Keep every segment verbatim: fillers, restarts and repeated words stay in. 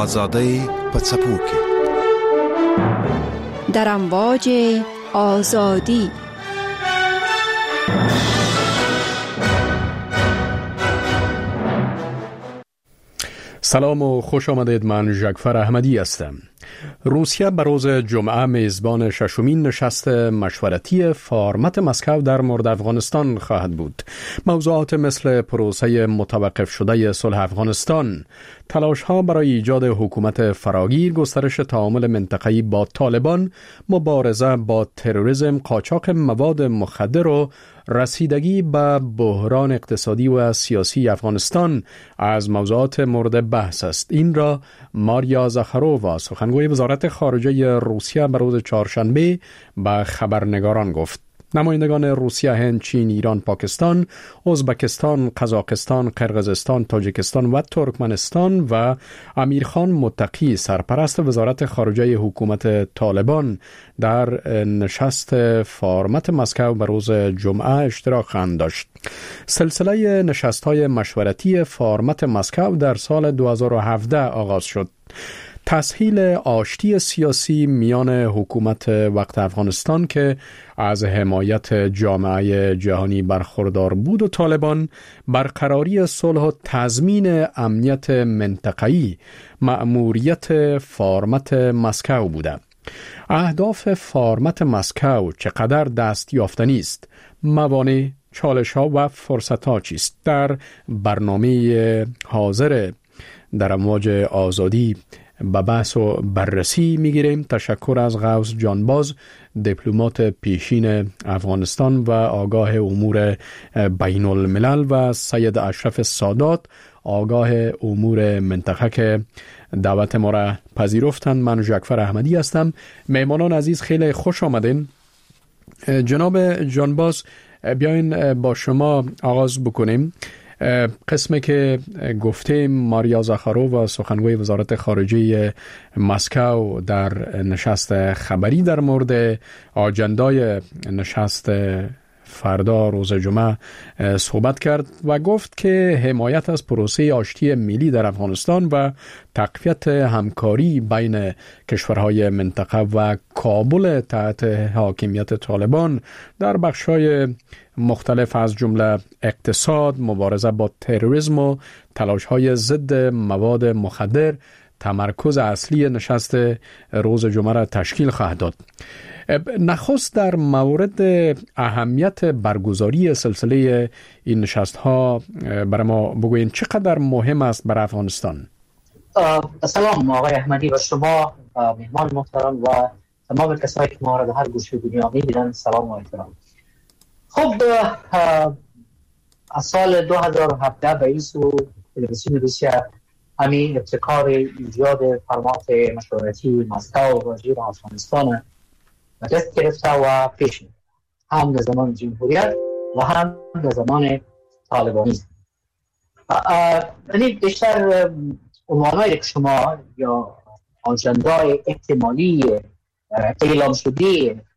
آزادی په څپو کې در امواج آزادی. سلام و خوش آمدید. من جعفر احمدی هستم. روسیه به روز جمعه میزبان ششمین نشست مشورتی فرمت مسکو در مورد افغانستان خواهد بود. موضوعات مثل پروسه متوقف شده صلح افغانستان، تلاش ها برای ایجاد حکومت فراگیر، گسترش تعامل منطقه‌ای با طالبان، مبارزه با تروریسم، قاچاق مواد مخدر و رسیدگی به بحران اقتصادی و سیاسی افغانستان از موضوعات مورد بحث است. این را ماریا زاخارووا، سخنگوی وزارت خارجه روسیه، به روز چهارشنبه به خبرنگاران گفت. نمایندگان روسیه، هند، چین، ایران، پاکستان، ازبکستان، قزاقستان، قرقیزستان، تاجیکستان و ترکمنستان و امیرخان متقی، سرپرست وزارت خارجه حکومت طالبان، در نشست فرمت مسکو به روز جمعه اشتراک خواهند داشت. سلسله نشست‌های مشورتی فرمت مسکو در سال دو هزار و هفده آغاز شد. تسهیل آشتی سیاسی میان حکومت وقت افغانستان که از حمایت جامعه جهانی برخوردار بود و طالبان، برقراری صلح و تضمین امنیت منطقه‌ای مأموریت فرمت مسکو بوده. اهداف فرمت مسکو چقدر دست یافتنی است؟ موانع، چالش ها و فرصت ها چیست؟ در برنامه حاضر در امواج آزادی به بحث و بررسی میگیریم. تشکر از غوث جانباز، دیپلمات پیشین افغانستان و آگاه امور بین الملل، و سید اشرف سادات، آگاه امور منطقه، که دعوت ما را پذیرفتند. من جعفر احمدی هستم. مهمانان عزیز، خیلی خوش آمدین. جناب جانباز، بیاین با شما آغاز بکنیم. قسمی که گفتیم، ماریا زاخارووا، سخنگوی وزارت خارجه مسکو، در نشست خبری در مورد آجندای نشست فردا روز جمعه صحبت کرد و گفت که حمایت از پروسه آشتی ملی در افغانستان و تقویت همکاری بین کشورهای منطقه و کابل تحت حاکمیت طالبان در بخش‌های مختلف از جمله اقتصاد، مبارزه با تروریسم و تلاش‌های ضد مواد مخدر تمرکز اصلی نشست روز جمعه را تشکیل خواهد داد. نخست در مورد اهمیت برگزاری سلسله این نشست ها برای ما بگوین، چقدر مهم است برای افغانستان؟ سلام آقای احمدی و شما، مهمان محترم و تمام کسایی که ما را در هر گوشه دنیا می‌بینن، سلام و احترام. خب، از سال دو هزار و هفده به این سو تلویزیون روسیه همین ابتکار ایجاد فرمات مشورتی مسکو راجع به افغانستان دست گرفته و پیش میره، هم در زمان جمهوریت و هم در زمان طالبانیسم. یعنی بیشتر عنوانایی که شما یا آجندای احتمالی اعلام شده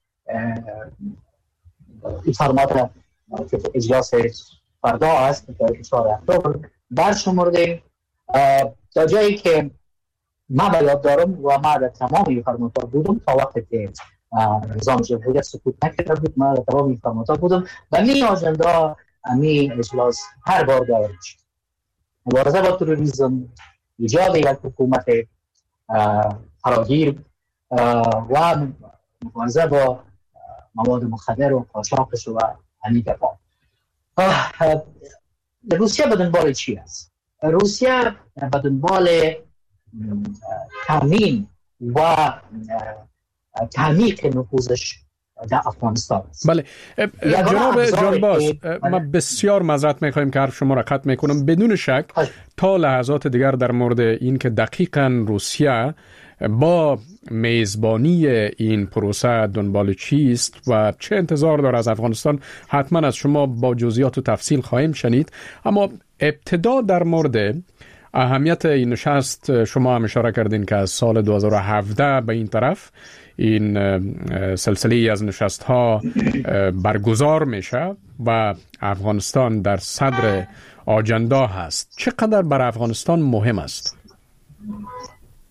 این فرمات که اجلاس فردا است که چهار اکتبر برشمردیم، تا جایی که من به یاد دارم و من در تمام این فرمات بودم تا وقتی که نظام جمهوریت سکوت نکرده بود، من در تمام این فرمات بودم و می آجندا می اجلاس هر بار دایر میشد. مبارزه با تروریسم، ایجاد یک حکومت فراگیر و مبارزه با مواد مخدر و قاچاقش و همین گپا. روسیه به دنبال چی است؟ روسیه به دنبال تامین و تعمیق نفوذش در افغانستان است. بله جناب جانباز، ما بسیار معذرت میخوایم که حرف شما را قطع میکنم. بدون شک تا لحظات دیگر در مورد این که دقیقاً روسیه با میزبانی این پروسه دنبال چیست و چه انتظار داره از افغانستان، حتما از شما با جزئیات و تفصیل خواهیم شنید. اما ابتدا در مورد اهمیت این نشست، شما هم اشاره کردین که از سال دو هزار و هفده به این طرف این سلسله از نشست ها برگزار میشه و افغانستان در صدر آجندا هست. چقدر برای افغانستان مهم است؟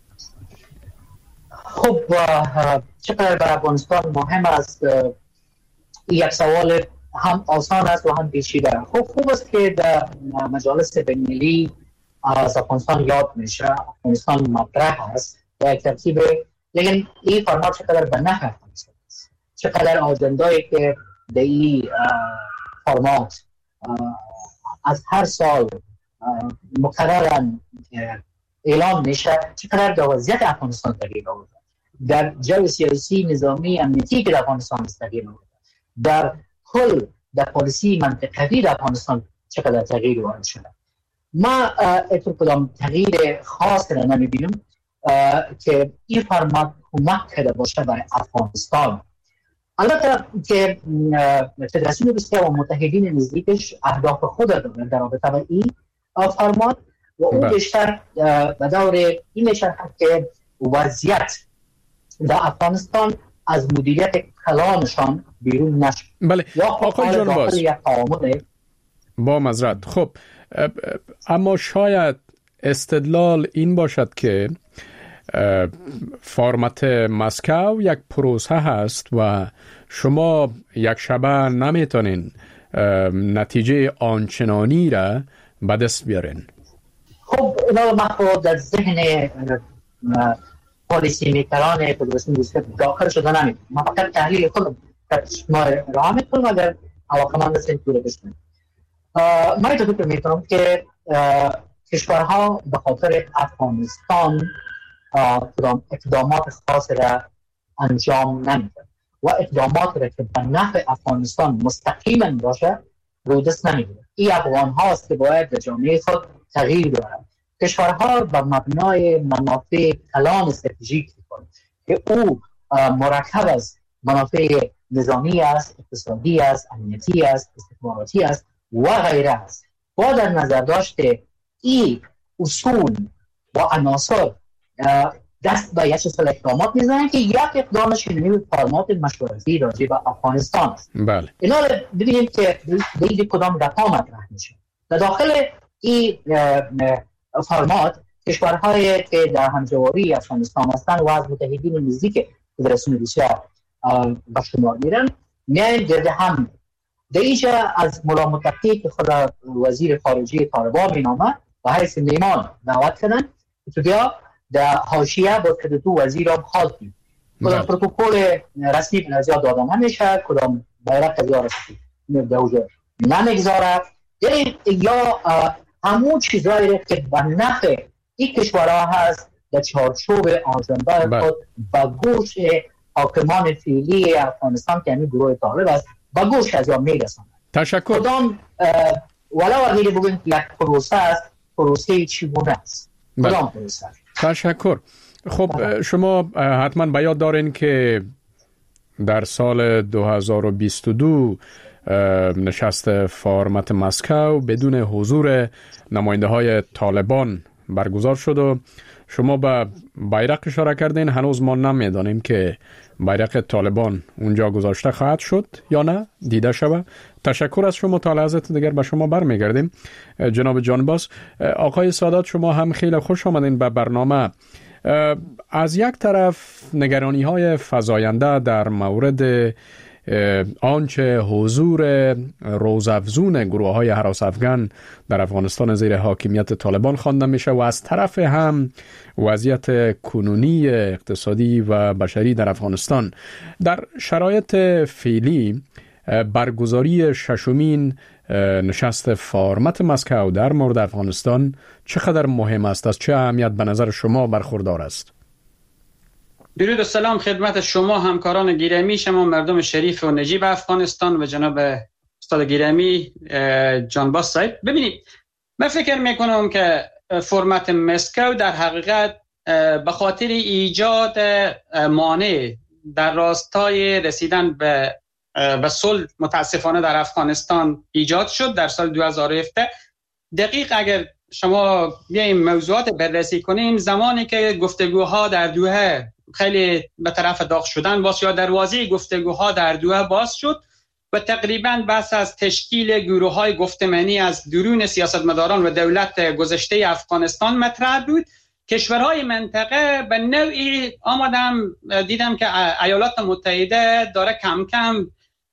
خب چقدر برای افغانستان مهم است، یک سوال هم آسان است و هم پیچیده. خب خوب است که در مجالس بین‌المللی از افغانستان یاد میشه، افغانستان مطرح است و یک ترتیب، لیکن این فرمات چقدر به نفع افغانستان است، چقدر آجندایی که در این فرمات از هر سال مکرراً اعلام میشه، چقدر در وضعیت افغانستان تغییر آورده، در جو سیاسی نظامی امنیتی که در افغانستان تغییر آورده، در کل در پالیسی منطقوی در افغانستان چقدر تغییر وارد شده. ما اتر کدام تغییر خاص را نمیبینم که این فرمات کمک کرده باشه برای افغانستان. البته که فدراسیون روسیه و متحدین نزدیکش اهداف خود دارن در رابطه با این فرمات و اون بیشتر به دور این میشرحه که وضعیت در افغانستان از مدیریت کلانشان بیرون نشد. بله آقای جانباز با معذرت. خب اما شاید استدلال این باشد که فرمت مسکو یک پروسه هست و شما یک شبه نمیتونین نتیجه آنچنانی را به دست بیارین. خب اینا ما خود در ذهن پالیسی میکران فدراسیون روسیه داخل شده نمید. ما فقط تحلیل خودم ما راه میکنم اگر علاقه من رسید دوره بشنیم. من ایتا فکر میکنم که کشورها به خاطر افغانستان اقدامات خاص را انجام نمیده و اقدامات را که به نفع افغانستان مستقیما باشه رو دست نمیده. این افغان هاست که باید در جامعه خود تغییر بیارند. کشورها به مبنای منافع کلان استراتژیک میکنند که او مرکب از منافع نظامی است، اقتصادی است، امنیتی است، استخباراتی است و غیره است. با در نظر داشته این اصول و عناصر دست به یک سال اقدامات میزنن که یک اقدامش اینمی فرمات مشورتی راجع به افغانستان است. بله. اینا ببینید که دیگه کدام دفعه مطرح میشه. در داخل این فرمات کشورهایی که در همجواری افغانستان هستند و از متحدین نزدیک فدراسیون روسیه به شمار میرن میان گرد هم. در اینجا از مولا متقی که خود وزیر خارجه طالبان مینامه و حیث میمان دعوت کردن تو بیا در حاشیه با که دو وزیر هم خواهد دید. کدام پروتوکول رسمی به نظر داده نمیشه، کدام بیرق از یا رسمی در اوجه نمیگذاره. یعنی یا همون چیزایی که به نفع این کشورها هست در چارچوب آجنده خود با گوش حاکمان فعلی افغانستان که همین گروه طالب است با گوش از یا میرسند. تشکر. کدام ولو اگه بگویم یک پروسه است، پروسه چگونه است؟ کدام پروسه؟ تشکر. خب شما حتما به یاد دارین که در سال دو هزار و بیست و دو نشست فرمت مسکو بدون حضور نماینده های طالبان برگزار شد و شما به بیرق اشاره کردین. هنوز ما نمیدانیم که بیرق طالبان اونجا گذاشته خواهد شد یا نه، دیده شود. تشکر از شما. تا لحظات دیگر به شما برمیگردیم. جناب جانباز. آقای سادات شما هم خیلی خوش آمدین به برنامه. از یک طرف نگرانی های فزاینده در مورد آنچه حضور روزافزون گروه های هراس افغان در افغانستان زیر حاکمیت طالبان خوانده میشه و از طرف هم وضعیت کنونی اقتصادی و بشری در افغانستان. در شرایط فعلی برگزاری ششمین نشست فرمت مسکو در مورد افغانستان چقدر مهم است؟ از چه اهمیت به نظر شما برخوردار است؟ درود و سلام خدمت شما همکاران گرامی، شما مردم شریف و نجیب افغانستان و جناب استاد گرامی جانباز صاحب. ببینید من فکر میکنم که فرمت مسکو در حقیقت به خاطر ایجاد مانع در راستای رسیدن به به صلح متاسفانه در افغانستان ایجاد شد در سال دو هزار و هفده. دقیق اگر شما بیایم موضوعات بررسی کنیم، زمانی که گفتگوها در دوحه خیلی به طرف داغ شدن باز یا دروازه گفتگوها در دوحه باز شد و تقریبا بحث از تشکیل گروه‌های گفتمانی از درون سیاستمداران و دولت گذشته افغانستان مطرح بود کشورهای منطقه به نوعی آمدم دیدم که ایالات متحده داره کم کم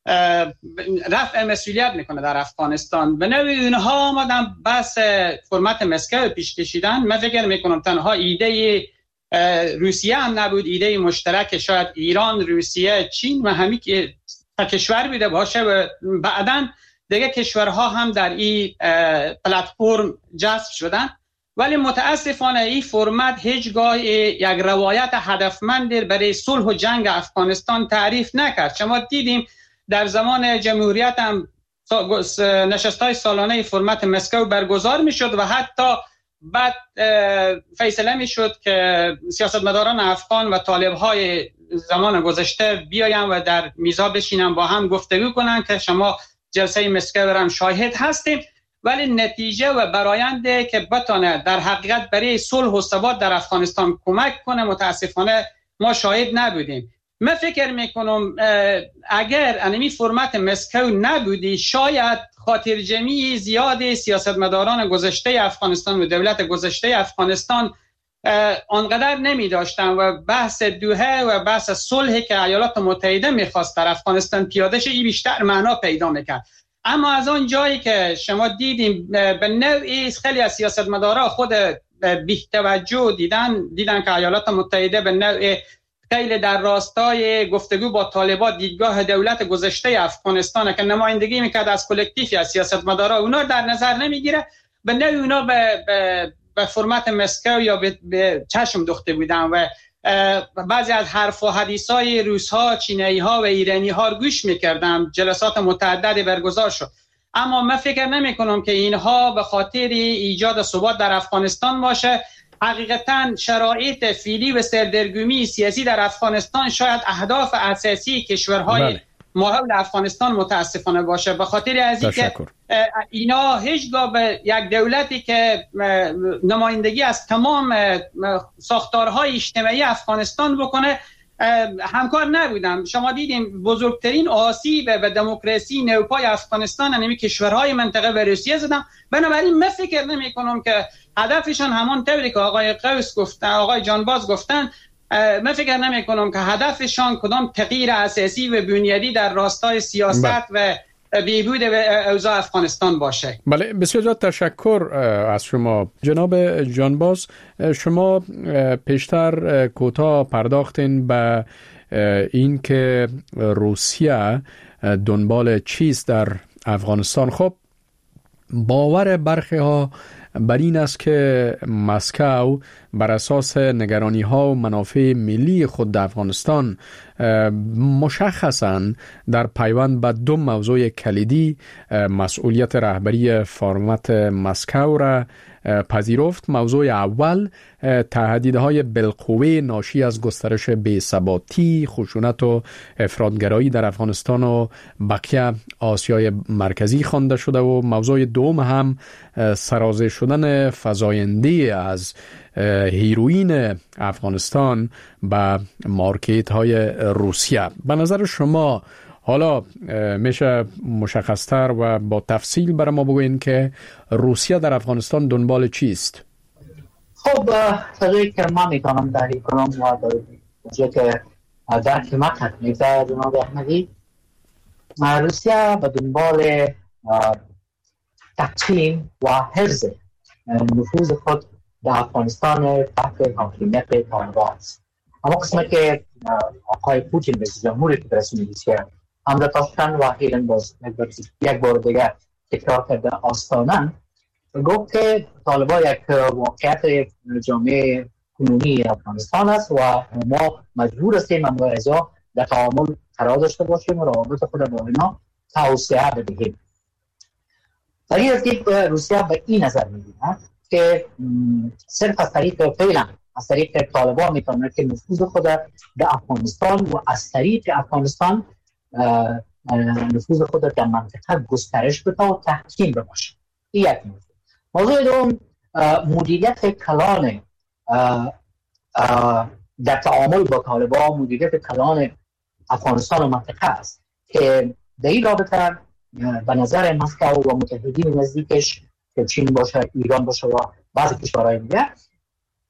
رفع مسئولیت میکنه در افغانستان. به نوعی اونها آمدن بس فرمت مسکو پیش کشیدن. من فکر میکنم تنها ایده روسیه هم نبود، ایده مشترک شاید ایران، روسیه، چین و همین که کشور بوده باشه و بعداً دیگه کشورها هم در این پلتفرم جذب شدن. ولی متاسفانه این فرمت هیچگاه یک روایت هدفمند برای صلح و جنگ افغانستان تعریف نکرد. شما دیدیم در زمان جمهوریت هم نشست‌های سالانه فرمت مسکو برگزار میشد و حتی بعد فیصله میشد که سیاستمداران افغان و طالب‌های زمان گذشته بیاین و در میزا بشینن با هم گفتگو کنن که شما جلسه مسکو هم شاهد هستیم. ولی نتیجه و براینده که بتونه در حقیقت برای صلح و ثبات در افغانستان کمک کنه متاسفانه ما شاهد نبودیم. من فکر میکنم اگر انمی فرمت مسکو نبودی شاید خاطر جمعی زیاد سیاستمداران گذشته افغانستان و دولت گذشته افغانستان آنقدر نمی داشتن و بحث دوحه و بحث صلحی که ایالات متحده میخواست در افغانستان پیاده شه این بیشتر معنا پیدا میکرد. اما از آن جایی که شما دیدیم به نوعی خیلی از سیاستمداران خود بی توجه دیدن دیدن که ایالات متحده به نوعی خیلی در راستای گفتگو با طالبان دیدگاه دولت گذشته افغانستان که نمایندگی میکرد از کلکتیوی از سیاستمداران اونا در نظر نمیگیره، به نوعی اونا به, به, به فرمت مسکو یا به, به چشم دوخته بودن و بعضی از حرف و حدیثای روس‌ها، چینی‌ها و ایرانی‌ها گوش می‌کردم. جلسات متعددی برگزار شد. اما من فکر نمی‌کنم که اینها به خاطر ایجاد ثبات در افغانستان باشه. حقیقتاً شرایط فعلی و سردرگمی سیاسی در افغانستان شاید اهداف اساسی کشورهای ماحول افغانستان متاسفانه باشه. به خاطر از اینکه اینا هیچگاه به یک دولتی که نمایندگی از تمام ساختارهای اجتماعی افغانستان بکنه همکار نبودن. شما دیدیم بزرگترین آسیب به دموکراسی نوپای افغانستان یعنی کشورهای منطقه و روسیه زدن. بنابراین من فکر نمی کنم که هدفشان همان طوری که آقای قوس گفتن، آقای جانباز گفتن، من فکر نمی کنم که هدفشان کدام تغییر اساسی و بنیادی در راستای سیاست و بهبود اوضاع افغانستان باشه. بله، بسیار زیاد تشکر از شما جناب جانباز. شما پیشتر کوتاه پرداختین به این که روسیه دنبال چیست در افغانستان. خب باور برخی ها بر این است که مسکو بر اساس نگرانی ها و منافع ملی خود در افغانستان مشخصاً در پیوند به دو موضوع کلیدی مسئولیت رهبری فرمت مسکو را پذیرفت. موضوع اول تهدیدهای بالقوه ناشی از گسترش بی‌ثباتی، خشونت و افراطگرایی در افغانستان و بقیه آسیای مرکزی خوانده شده و موضوع دوم هم سرازیر شدن فزاینده از هیروئین افغانستان به مارکت های روسیه. به نظر شما حالا میشه مشخصتر و با تفصیل برای ما بگوین که روسیه در افغانستان دنبال چیست؟ خب تجایی که من میتونم تحلیل کنم و در که در خدمت میگذار جناب احمدی، روسیه به دنبال تقسیم و حفظ نفوذ خود در افغانستان تحت حاکمیت طالبان است. اما قسمت که آقای پوتین رئیس جمهور فدراسیون روسیه حمله داشتن و هیلن باز یک بار دیگر تکرار کرده آستانه گفت که طالبان یک واقعیت جامعه کنونی افغانستان است و ما مجبور هستیم با ازا در تعامل قرار داشته باشیم و روابط خود با اینا توسعه بدهیم. در این ترتیب روسیه به این نظر می‌بیند که صرف از طریق فعلا از طریق طالبان میتونه که نفوذ خود در افغانستان و از طریق افغانستان نفوذ خود در منطقه گسترش بده و تحکیم بشه. این یک موضوع. موضوع دوم مدیریت کلان در تعامل با طالبان، مدیریت کلان افغانستان و منطقه است که در این رابطه به نظر مسکو و متحدین نزدیکش که چین باشه، ایران باشه و بعضی کشورهای دیگه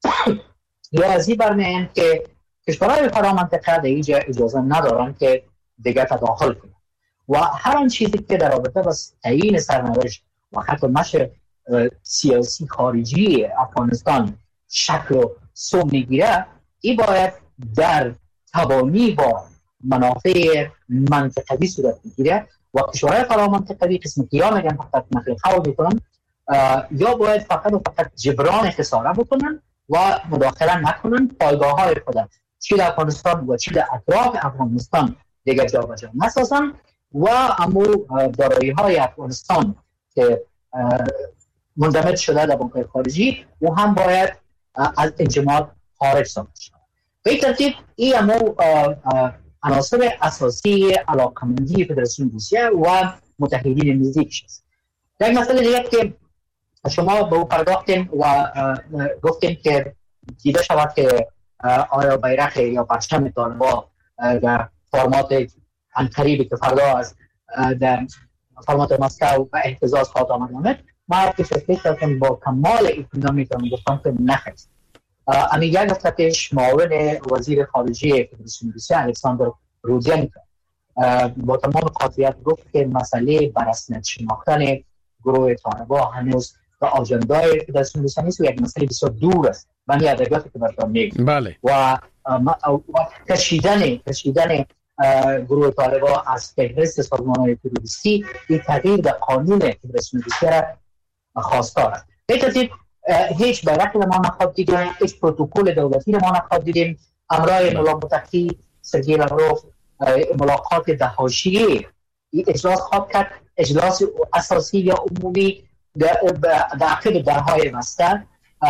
یا از این برمی‌آید که کشورهای فرامنطقه در اینجا اجازه ندارن که دیگه تداخل کنن و هر آن چیزی که در رابطه با تعیین سرنوشت و حتی نشر سیاسی خارجی افغانستان شکل و سو میگیره، این باید در تبانی با منافع منطقوی صورت بگیره و کشورهای فرامنطقوی قسمی که یا میگن فقط نقل قول میکنن یا باید فقط و فقط جبران خساره بکنن و مداخله نکنن، پایگاه های خودن چی در افغانستان و چی در اطراف افغانستان دیگر جا بجا نسازن و امو دارایی های افغانستان که مندمج شده در بانک‌های خارجی و هم باید از انجماد خارج ساخته شد. به این ترتیب این امو عناصر اساسی علاقمندی فدراسیون روسیه و متحدین نزدیکش است. در مسئله دیگر که شما به او پرداختیم و گفتیم که دیده شود که آیا بیرق یا پرچم طالبان در فرمات عنقریبی که فردا از در فرمات مسکو و اهتزاز خواهد آمد، ما که فکر کردیم با کمال اطمینان میتونم گفتم که نخیر. امی یک هفتهش معاون وزیر خارجه فدراسیون روسیه الکساندر رودینکو با تمام قاطعیت گفت که مسئله بررسیت شناختن گروه طالبان هنوز به آجندای فدراسیون روسیه نیست و یک مسئله بسیار دور است. من یه ادبیاتی که براتون میگم. بله. و کشیدن کشیدن گروه طالبان از فهرست سازمان‌های تروریستی این تغییر در قانون فدراسیون روسیه خواستار است. به ترتیب هیچ بیرقی ما نخواهد دیدیم، هیچ پروتکل دولتی ما نخواهد دیدیم. امرای ملا متقی سرگئی لاوروف ملاقات ده حاشیه‌ای اجلاس خواهد کرد، اجلاس اساسی یا عمومی در عقب درهای بسته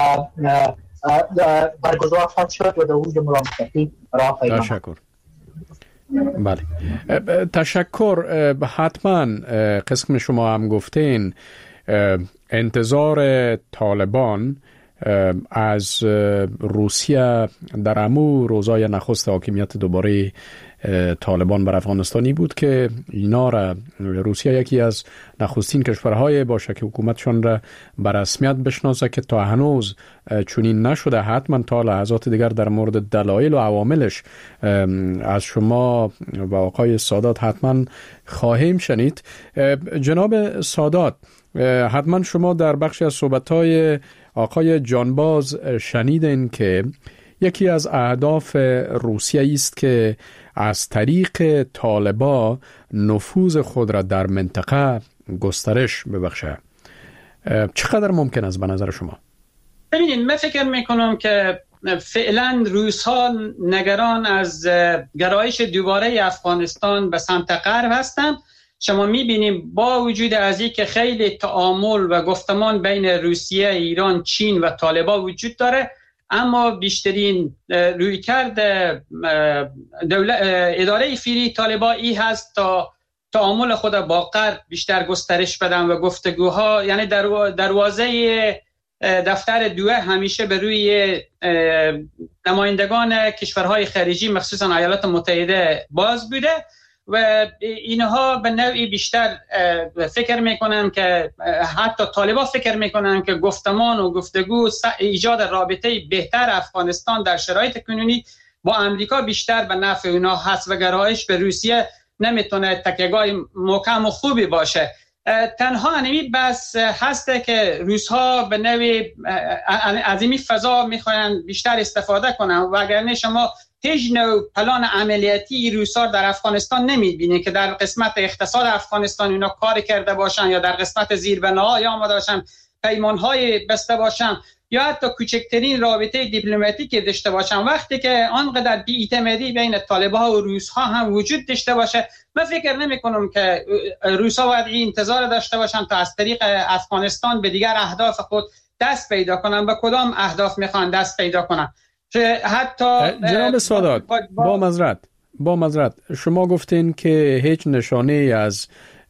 برگزار خواهد شد و در حضور ملا متقی راه پیدا. تشکر. بله تشکر. حتما قسم شما هم گفتین انتظار طالبان از روسیه در امو روزای نخست حاکمیت دوباره طالبان بر افغانستانی بود که اینا را روسیه یکی از نخستین کشورهای باشه که حکومتشان را به رسمیت بشناسه که تا هنوز چنین نشده. حتما تا لحظات دیگر در مورد دلایل و عواملش از شما و آقای سادات حتما خواهیم شنید. جناب سادات، حتما شما در بخشی از صحبت‌های آقای جانباز شنیدین که یکی از اهداف روسیه است که از طریق طالبان نفوذ خود را در منطقه گسترش ببخشه. چقدر ممکن است به نظر شما؟ ببینید، من فکر میکنم که فعلا روس ها نگران از گرایش دوباره افغانستان به سمت غرب هستند. شما میبینیم با وجود از اینکه خیلی تعامل و گفتمان بین روسیه، ایران، چین و طالبان وجود داره، اما بیشترین رویکرد اداره فیری طالبان ای هست تا تعامل خود با غرب بیشتر گسترش بدن و گفتگوها، یعنی دروازه دفتر دوه همیشه به روی نمایندگان کشورهای خارجی مخصوصا ایالات متحده باز بوده و اینها به نوعی بیشتر فکر میکنن که حتی طالبان فکر میکنن که گفتمان و گفتگو ایجاد رابطه بهتر افغانستان در شرایط کنونی با امریکا بیشتر به نفع اونها هست و گرایش به روسیه نمیتونه تکیه‌گاه محکم و خوبی باشه. تنها انمی بس هسته که روس‌ها به نوعی از این فضا میخواین بیشتر استفاده کنن و اگر شما هیچ نوع پلان عملیاتی روس‌ها در افغانستان نمیبینید که در قسمت اقتصاد افغانستان اونا کار کرده باشن یا در قسمت زیربناهای آماده باشن، پیمانهای بسته باشن یا حتی کوچکترین رابطه دیپلماتیکی داشته باشن، وقتی که آنقدر بی‌اعتمادی بین طالبان و روس‌ها هم وجود داشته باشه، من فکر نمی کنم که روس‌ها باید این انتظار داشته باشن تا از طریق افغانستان به دیگر اهداف خود دست پیدا کنن. به کدام اهداف میخوان دست پیدا کنن؟ حتی جناب سادات، با معذرت با معذرت شما گفتین که هیچ نشانه از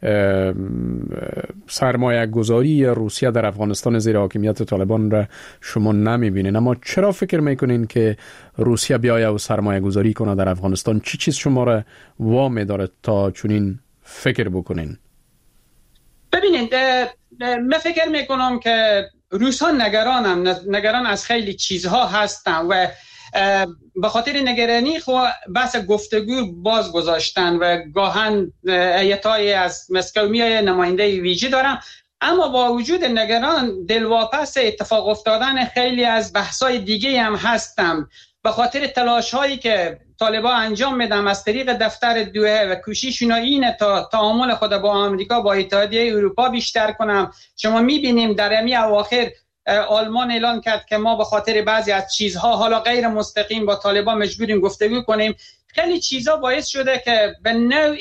سرمایه گذاری روسیه در افغانستان زیر حاکمیت طالبان را شما نمیبینین، اما چرا فکر میکنین که روسیه بیایه و سرمایه گذاری کنه در افغانستان؟ چی چیز شما را وامی داره تا چنین فکر بکنین؟ ببینید، من فکر میکنم که روس ها نگرانم، نگران از خیلی چیزها هستن و به خاطر نگرانی خو بحث گفتگو باز گذاشتن و گاهن هیئت‌های از مسکو میای نماینده ویژه دارم، اما با وجود نگران دلواپس اتفاق افتادن خیلی از بحث‌های دیگه هم هستم. به خاطر تلاش هایی که طالبان انجام میدم از طریق دفتر دوحه و کوشششون اینه تا تعامل خود با آمریکا با اتحادیه اروپا بیشتر کنم. شما میبینیم در امی اواخر آلمان اعلان کرد که ما به خاطر بعضی از چیزها حالا غیر مستقیم با طالبان مجبوریم گفتگو کنیم. خیلی چیزا باعث شده که به نوع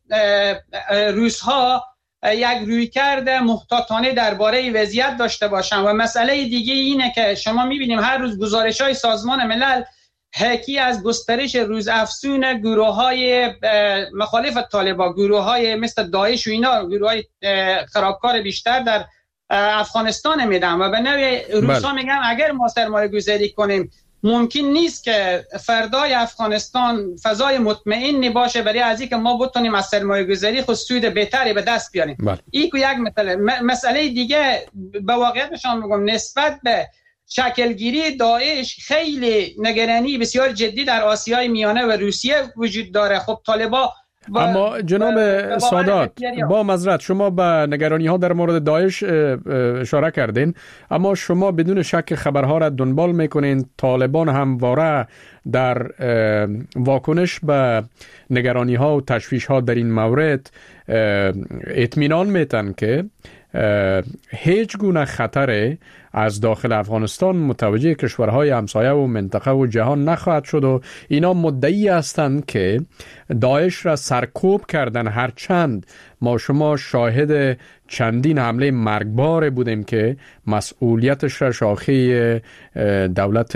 روس‌ها یک رویکرد محتاطانه درباره وضعیت داشته باشن. و مسئله دیگه اینه که شما میبینیم هر روز گزارش‌های سازمان ملل حکی از گسترش روزافزون گروه‌های مخالف طالبان، گروه‌های مثل داعش و اینا، گروه‌های خرابکار بیشتر در افغانستان میدن و به نوع روس‌ها میگن اگر ما سرمایه گذاری کنیم ممکن نیست که فردای افغانستان فضای مطمئنی باشه برای از اینکه ما بتونیم از سرمایه گذاری خود سود بهتری به دست بیاریم. این یک مسئله. مسئله دیگه به واقعیت شما میگم نسبت به شکلگیری داعش خیلی نگرانی بسیار جدی در آسیای میانه و روسیه وجود داره. خب طالبان اما جناب سادات با معذرت شما به نگرانی ها در مورد داعش اشاره کردین، اما شما بدون شک خبرها را دنبال میکنین. طالبان همواره در واکنش به نگرانی ها و تشویش ها در این مورد اطمینان میتن که هیچ گونه خطر از داخل افغانستان متوجه کشورهای همسایه و منطقه و جهان نخواهد شد و اینا مدعی هستند که داعش را سرکوب کردن، هرچند ما شما شاهد چندین حمله مرگبار بودیم که مسئولیتش را شاخه دولت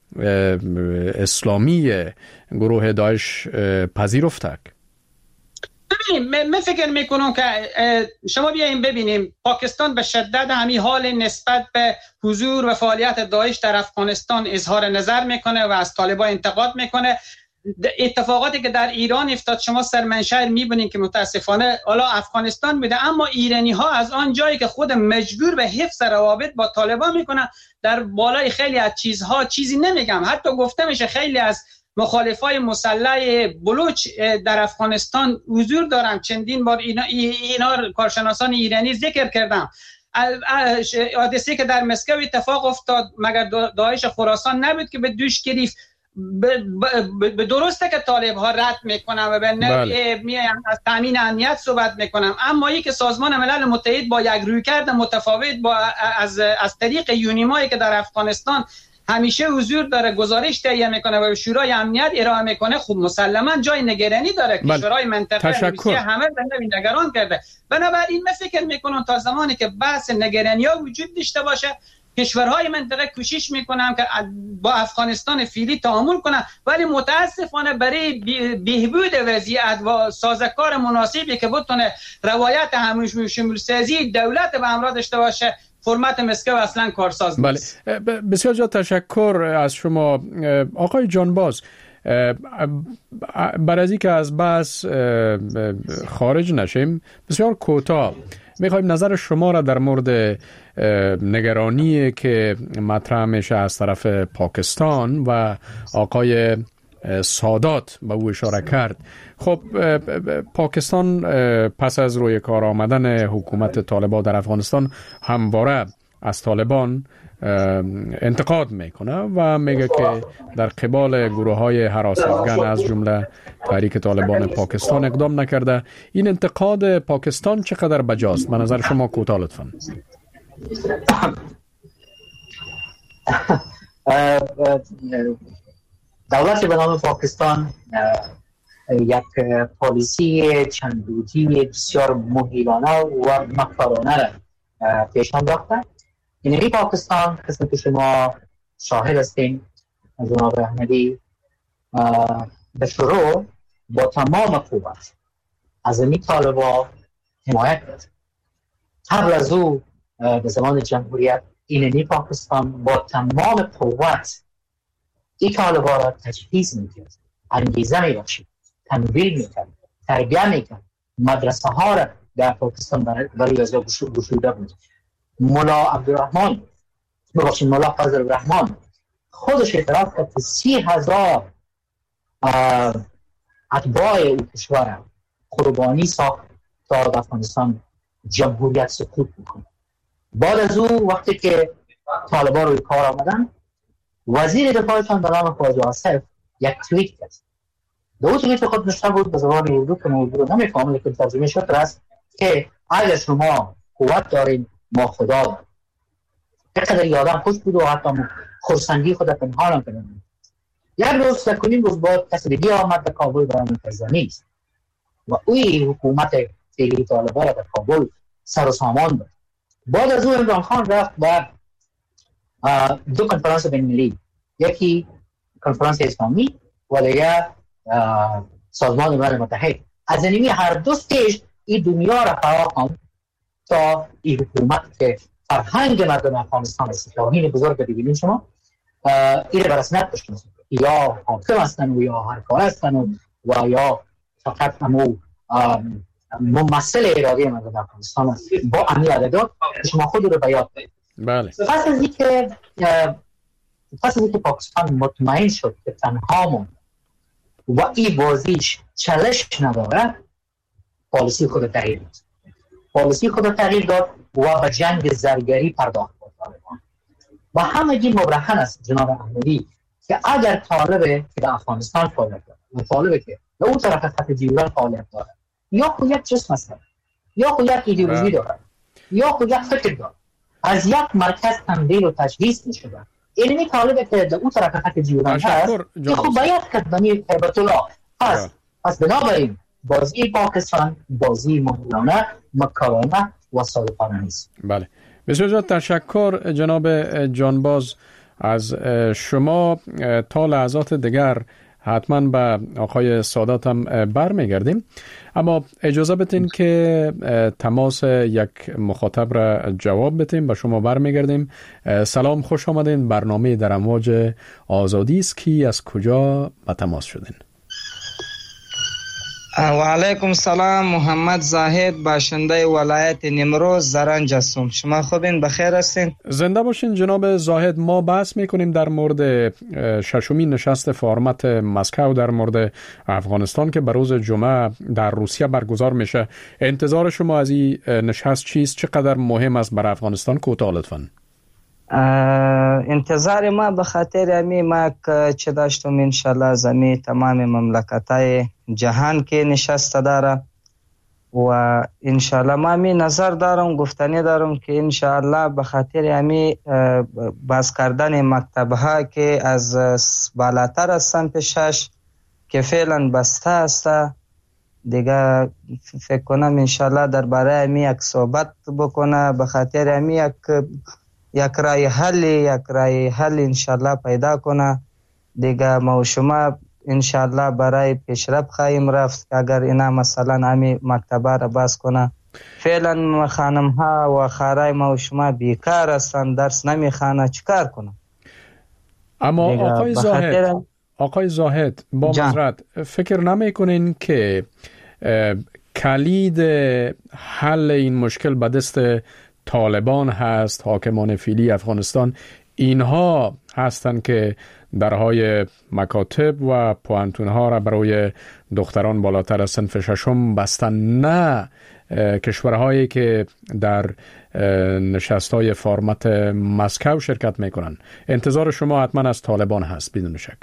اسلامی گروه داعش پذیرفته. ببینیم من فکر میکنم که شما بیاییم ببینیم پاکستان به شدت همین حال نسبت به حضور و فعالیت داعش در افغانستان اظهار نظر میکنه و از طالبان انتقاد میکنه. اتفاقاتی که در ایران افتاد شما سرمنشأ میبینید که متاسفانه حالا افغانستان میده، اما ایرانی ها از آن جایی که خود مجبور به حفظ روابط با طالبان میکنن در بالای خیلی از چیزها چیزی نمیگم. حتی گفته میشه خیلی از مخالفای مسلح بلوچ در افغانستان حضور دارن. چندین بار اینا, اینا کارشناسان ایرانی ذکر کردم. حادثه‌ای که در مسکو اتفاق افتاد مگر داعش خراسان نبود که به دوش گرفت؟ به درسته که طالب ها رد میکنن و به نوع میایم از تامین امنیت صحبت میکنم، اما ای که سازمان ملل متحد با یک رویکرد متفاوت با از از طریق یونیمایی که در افغانستان همیشه حضور داره گزارش تهیه میکنه و به شورای امنیت ارائه میکنه، خب مسلما جای نگرانی داره. کشورهای منطقه روسیه همه به نوعی نگران کرده. بنابراین من فکر میکنم تا زمانی که بحث نگرانی ها وجود داشته باشه کشورهای منطقه کوشش میکنن که با افغانستان فعلی تعامل کنن، ولی متاسفانه برای بهبود وضعیت و سازوکار مناسبی که بتونه روایت همون شمول سازی دولت به همراه داشته باشه فرمت مسکو اصلا کارساز نیست. بله بسیار جا تشکر از شما آقای جانباز. برای از اینکه از بحث خارج نشیم بسیار کوتاه میخوایم نظر شما را در مورد نگرانی که مطرح میشه از طرف پاکستان و آقای سادات به او اشاره کرد. خب پاکستان پس از روی کار آمدن حکومت طالبان در افغانستان همواره از طالبان انتقاد میکنه و میگه که در قبال گروه های هراس افغان از جمله تحریک طالبان پاکستان اقدام نکرده. این انتقاد پاکستان چقدر بجاست؟ به نظر شما کوتاه لطفاً. دولت به نام پاکستان یک پالیسی چند بودی بسیار مهیبانه و مکارانه را پیش انداخته. اینمی پاکستان قسم که شما شاهد هستین جناب احمدی به شروع با تمام قوت از این طالبان حمایت کرد. قبل از او به زمان جمهوریت اینمی پاکستان با تمام قوت این طالبان را تجهیز میکرد، انگیزه میبخشید، تمویل میکرد، تربیه میکرد. مدرسه ها را در پاکستان برای ازا گشوده بود. مولا عبدالرحمن ببخشید مولا فضل الرحمن خودش اعتراف کرد که سی هزار اتباع او کشور قربانی ساخت تا در افغانستان جمهوریت سقوط بکنه. بعد از او وقتی که طالبان روی کار آمدن، وزیر دفاعشان به نام خواجه آصف یک توییت کرد. دو توییت خود نشته بود به زبان اردو که موضوع رو نمیفهمم، لیکن ترجمه شد است که اگر شما قوت دارین ما خدا داریم. اینقدر یادم خوش بود و حتی خرسندی خود پنهانم کردم. یک روز سکنین روز بعد کسی دیگه آمد به کابل برای منتظمی است و اوی حکومت فعلی طالبان در کابل سر و سامان بود. بعد از او عمران خان رفت به دو کنفرانس بین‌المللی، یکی کنفرانس اسلامی و دیگر سازمان ملل متحد. از اینمی هر دو استیج این دنیا را فراخواند تا این حکومت که فرهنگ مردم افغانستان است، شاهین بزرگ ببینید شما این را برسنت بشناسید، یا حاکم هستن و یا هر کار هستن و, و یا فقط همو ممثل اراده مردم افغانستان است با امی عددات شما خود رو بیاد کنید. بله. پس از اینکه پس از اینکه پاکستان مطمئن شد که تنها مون و این بازیش چالش نداره، پالیسی خود تغییر داد. پالیسی خود تغییر داد و به جنگ زرگری پرداخت با طالبان. و همگی مبرهن است جناب احمدی که اگر طالبه که در افغانستان فعالیت داره و طالبه که در اون طرف خط دیوران فعالیت داره، یا خود یک جسم است، یا خود یک ایدئولوژی داره، یا خود یک فکر داره، از یک مرکز تمدید و تجهیز نشده، اینمی طالبه که در اون طرف خط دیوران هست که خب باید کدبانی هیبت الله پس پس بنابراین بازی پاکستان بازی مهلانه مکرانه و صادقانه نیست. بله، بسیار تشکر جناب جانباز از شما. تا لحظات دیگر حتما به آقای سادات هم برمیگردیم، اما اجازه بدین که تماس یک مخاطب را جواب بدیم. به شما برمیگردیم. سلام، خوش آمدین. برنامه در امواج آزادی است. کی از کجا به تماس شدین؟ و علیکم سلام، محمد زاهد، باشنده ولایت نیمروز زرنج هستم. شما خوبین؟ بخیر هستین؟ زنده باشین جناب زاهد. ما بحث میکنیم در مورد ششمین نشست فارمت مسکو در مورد افغانستان که به روز جمعه در روسیه برگزار میشه. انتظار شما از این نشست چیست؟ چقدر مهم است برای افغانستان؟ کوتاه لطفاً. انتظار ما به خاطر امی ما که داشتم انشالله زمین تمام مملکتای جهان که نشسته داره و انشالله ما می نظر دارم گفتنی دارم که انشالله به خاطر امی باز کردن مکتبها که از بالاتر از سمت شش که فعلا بسته است دیگه فکر کنم انشالله درباره امی یک صحبت بکنه، به خاطر امی یک یک رای حل یک رای حل انشالله پیدا کنه دیگه. ما و شما انشالله برای پیشرفت خواهیم رفت اگر اینا مثلا همین مکتبه را باز کنه. فعلا خانم ها و خارای ما و شما بیکار هستند، درس نمیخوانند، چیکار کنه؟ اما آقای زاهد آقای زاهد با معذرت فکر نمیکنین که کلید حل این مشکل به دست طالبان هست؟ حاکمان فعلی افغانستان اینها هستند که درهای مکاتب و پوانتونها را برای دختران بالاتر از صنف ششم بستن، نه کشورهایی که در نشست‌های فارمت مسکو شرکت میکنن. انتظار شما حتما از طالبان هست بدون شک.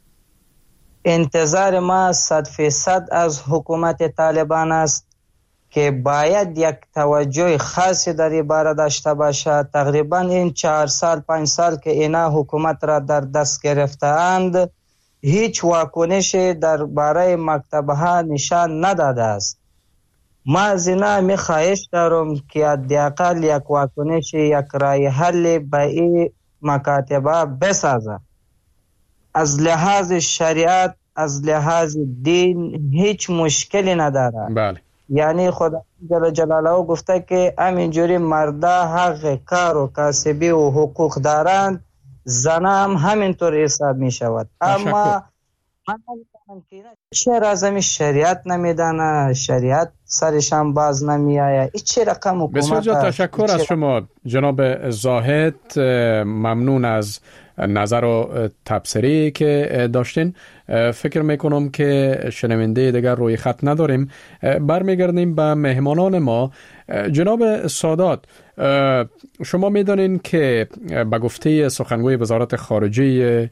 انتظار ما صد فیصد از حکومت طالبان است که باید یک توجه خاصی در این باره داشته باشد. تقریبا این چهار سال پنج سال که اینا حکومت را در دست گرفتند هیچ واکنشی در باره مکتبه ها نشان نداده است. ما از اینا می خواهش دارم که حداقل یک واکنش یک رای حل به این مکاتبه بسازد. از لحاظ شریعت از لحاظ دین هیچ مشکلی نداره. بله. یعنی خدا جل جلاله گفته که همینجوری مردا حق کار و کاسبی و حقوق دارند، زنان هم همینطور حساب می شود. اما من چرا از همین شریعت نمیدانه، شریعت سرشان باز نمیآید. این چه رقم حکومت؟ بسیار جا تشکر از شما جناب زاهد، ممنون از نظر و تبصری که داشتین. فکر میکنم که شنونده دیگر روی خط نداریم، برمیگردیم به مهمانان ما. جناب سادات، شما میدانین که به گفته سخنگوی وزارت خارجه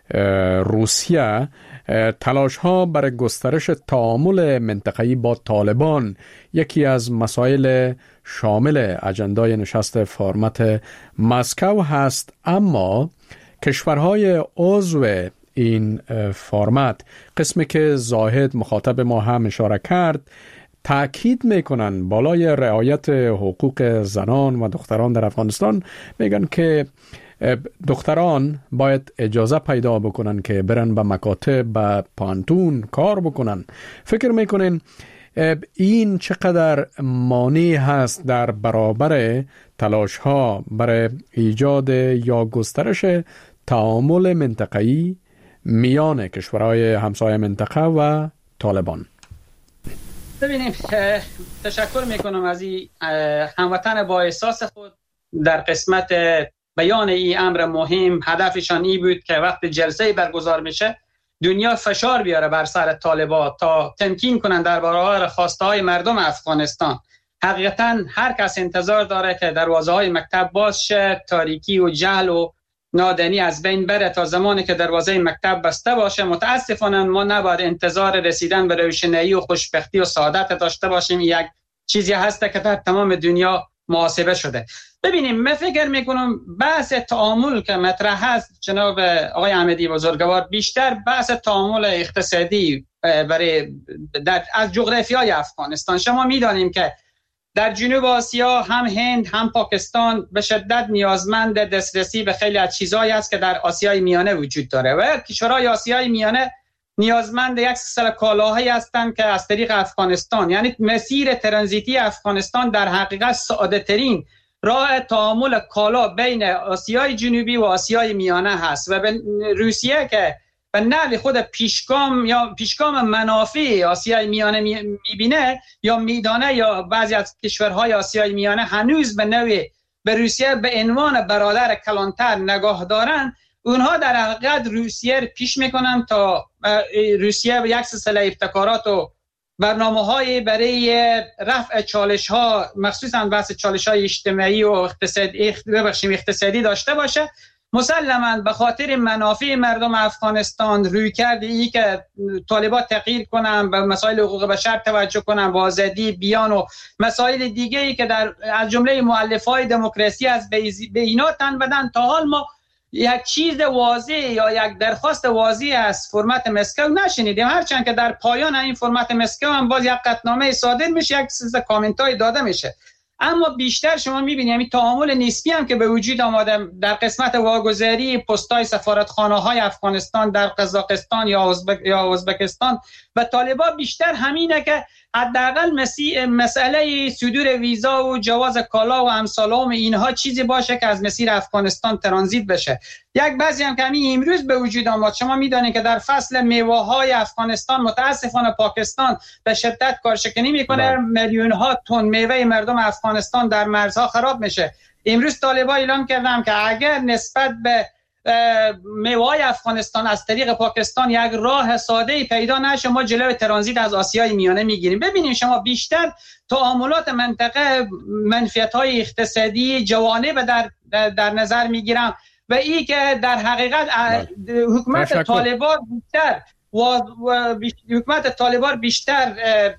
روسیه تلاش ها برای گسترش تعامل منطقه‌ای با طالبان یکی از مسائل شامل اجندای نشست فرمت مسکو هست، اما کشورهای عضو این فرمت، قسمی که زاهد مخاطب ما هم اشاره کرد، تأکید میکنن بالای رعایت حقوق زنان و دختران در افغانستان. میگن که دختران باید اجازه پیدا بکنن که برن به مکاتب، به پانتون کار بکنن. فکر میکنین این چقدر مانع هست در برابر تلاش ها برای ایجاد یا گسترش تعامل منطقه‌ای میان کشورهای همسایه منطقه و طالبان؟ ببینیم، تشکر میکنم از این هموطن با احساس خود در قسمت بیان این امر مهم. هدفشان این بود که وقت جلسه برگزار میشه دنیا فشار بیاره بر سر طالبان تا تمکین کنن در برابر خواسته های مردم افغانستان. حقیقتا هر کس انتظار داره که دروازه های مکتب باز شه، تاریکی و جهل و نادانی از بین بره تا زمانی که دروازه مکتب بسته باشه. متاسفانه ما نباید انتظار رسیدن به روشنایی و خوشبختی و سعادت داشته باشیم. یک چیزی هست که در تمام دنیا محاسبه شده. ببینیم، من فکر میکنم بحث تعامل که مطرح هست جناب آقای احمدی بزرگوار، بیشتر بحث تعامل اقتصادی برای در از جغرافیای افغانستان. شما میدانیم که در جنوب آسیا هم هند هم پاکستان به شدت نیازمند دسترسی به خیلی از چیزهایی است که در آسیای میانه وجود داره و کشورهای آسیای میانه نیازمند یک سلسله کالاهایی هستند که از طریق افغانستان، یعنی مسیر ترانزیتی افغانستان در حقیقت ساده ترین راه تعامل کالا بین آسیای جنوبی و آسیای میانه هست و به روسیه که به نوع خود پیشگام یا پیشگام منافع آسیای میانه میبینه یا میدانه، یا بعضی از کشورهای آسیای میانه هنوز به نوع به روسیه به عنوان برادر کلانتر نگاه دارن، اونها در حقیقت روسیه پیش میکنن تا روسیه به یک سلسله ابتکارات و برنامه‌های برای رفع چالش‌ها، مخصوصاً بحث چالش‌های اجتماعی و اقتصادی ببخشیم اقتصادی داشته باشه. مسلماً به خاطر منافع مردم افغانستان روی کرده ای که طالبان تغییر کنن، به مسائل حقوق بشر توجه کنن، با آزادی بیان و مسائل دیگه ای که در از جمله مؤلفه‌های دموکراسی از به اینا تن بدن. تا حال ما یک چیز واضح یا یک درخواست واضح از فرمت مسکو نشنیدیم، هرچند که در پایان این فرمت مسکو هم باز یک قطعنامه صادر میشه، یک سلسله کامنت‌های داده میشه. اما بیشتر شما می‌بینید همین تعامل نسبی هم که به وجود آمده در قسمت واگذاری پست‌های سفارتخانه‌های افغانستان در قزاقستان یا ازبک یا ازبکستان و طالبان، بیشتر همینه که حداقل مسئله صدور ویزا و جواز کالا و امثالهم اینها چیزی باشه که از مسیر افغانستان ترانزیت بشه. یک بعضی هم که همین امروز به وجود آمد، شما میدونید که در فصل میوه‌های افغانستان متاسفانه پاکستان به شدت کارشکنی میکنه، میلیون ها تن میوه مردم افغانستان در مرزها خراب میشه. امروز طالبان اعلام کردن که اگر نسبت به میوه‌های افغانستان از طریق پاکستان یک راه ساده پیدا نشه، ما جلوی ترانزیت از آسیای میانه میگیریم. ببینید شما بیشتر تعاملات منطقه منفعت‌های اقتصادی جوانب در در نظر میگیرم و این که در حقیقت حکومت طالبان بیشتر و حکومت طالبان بیشتر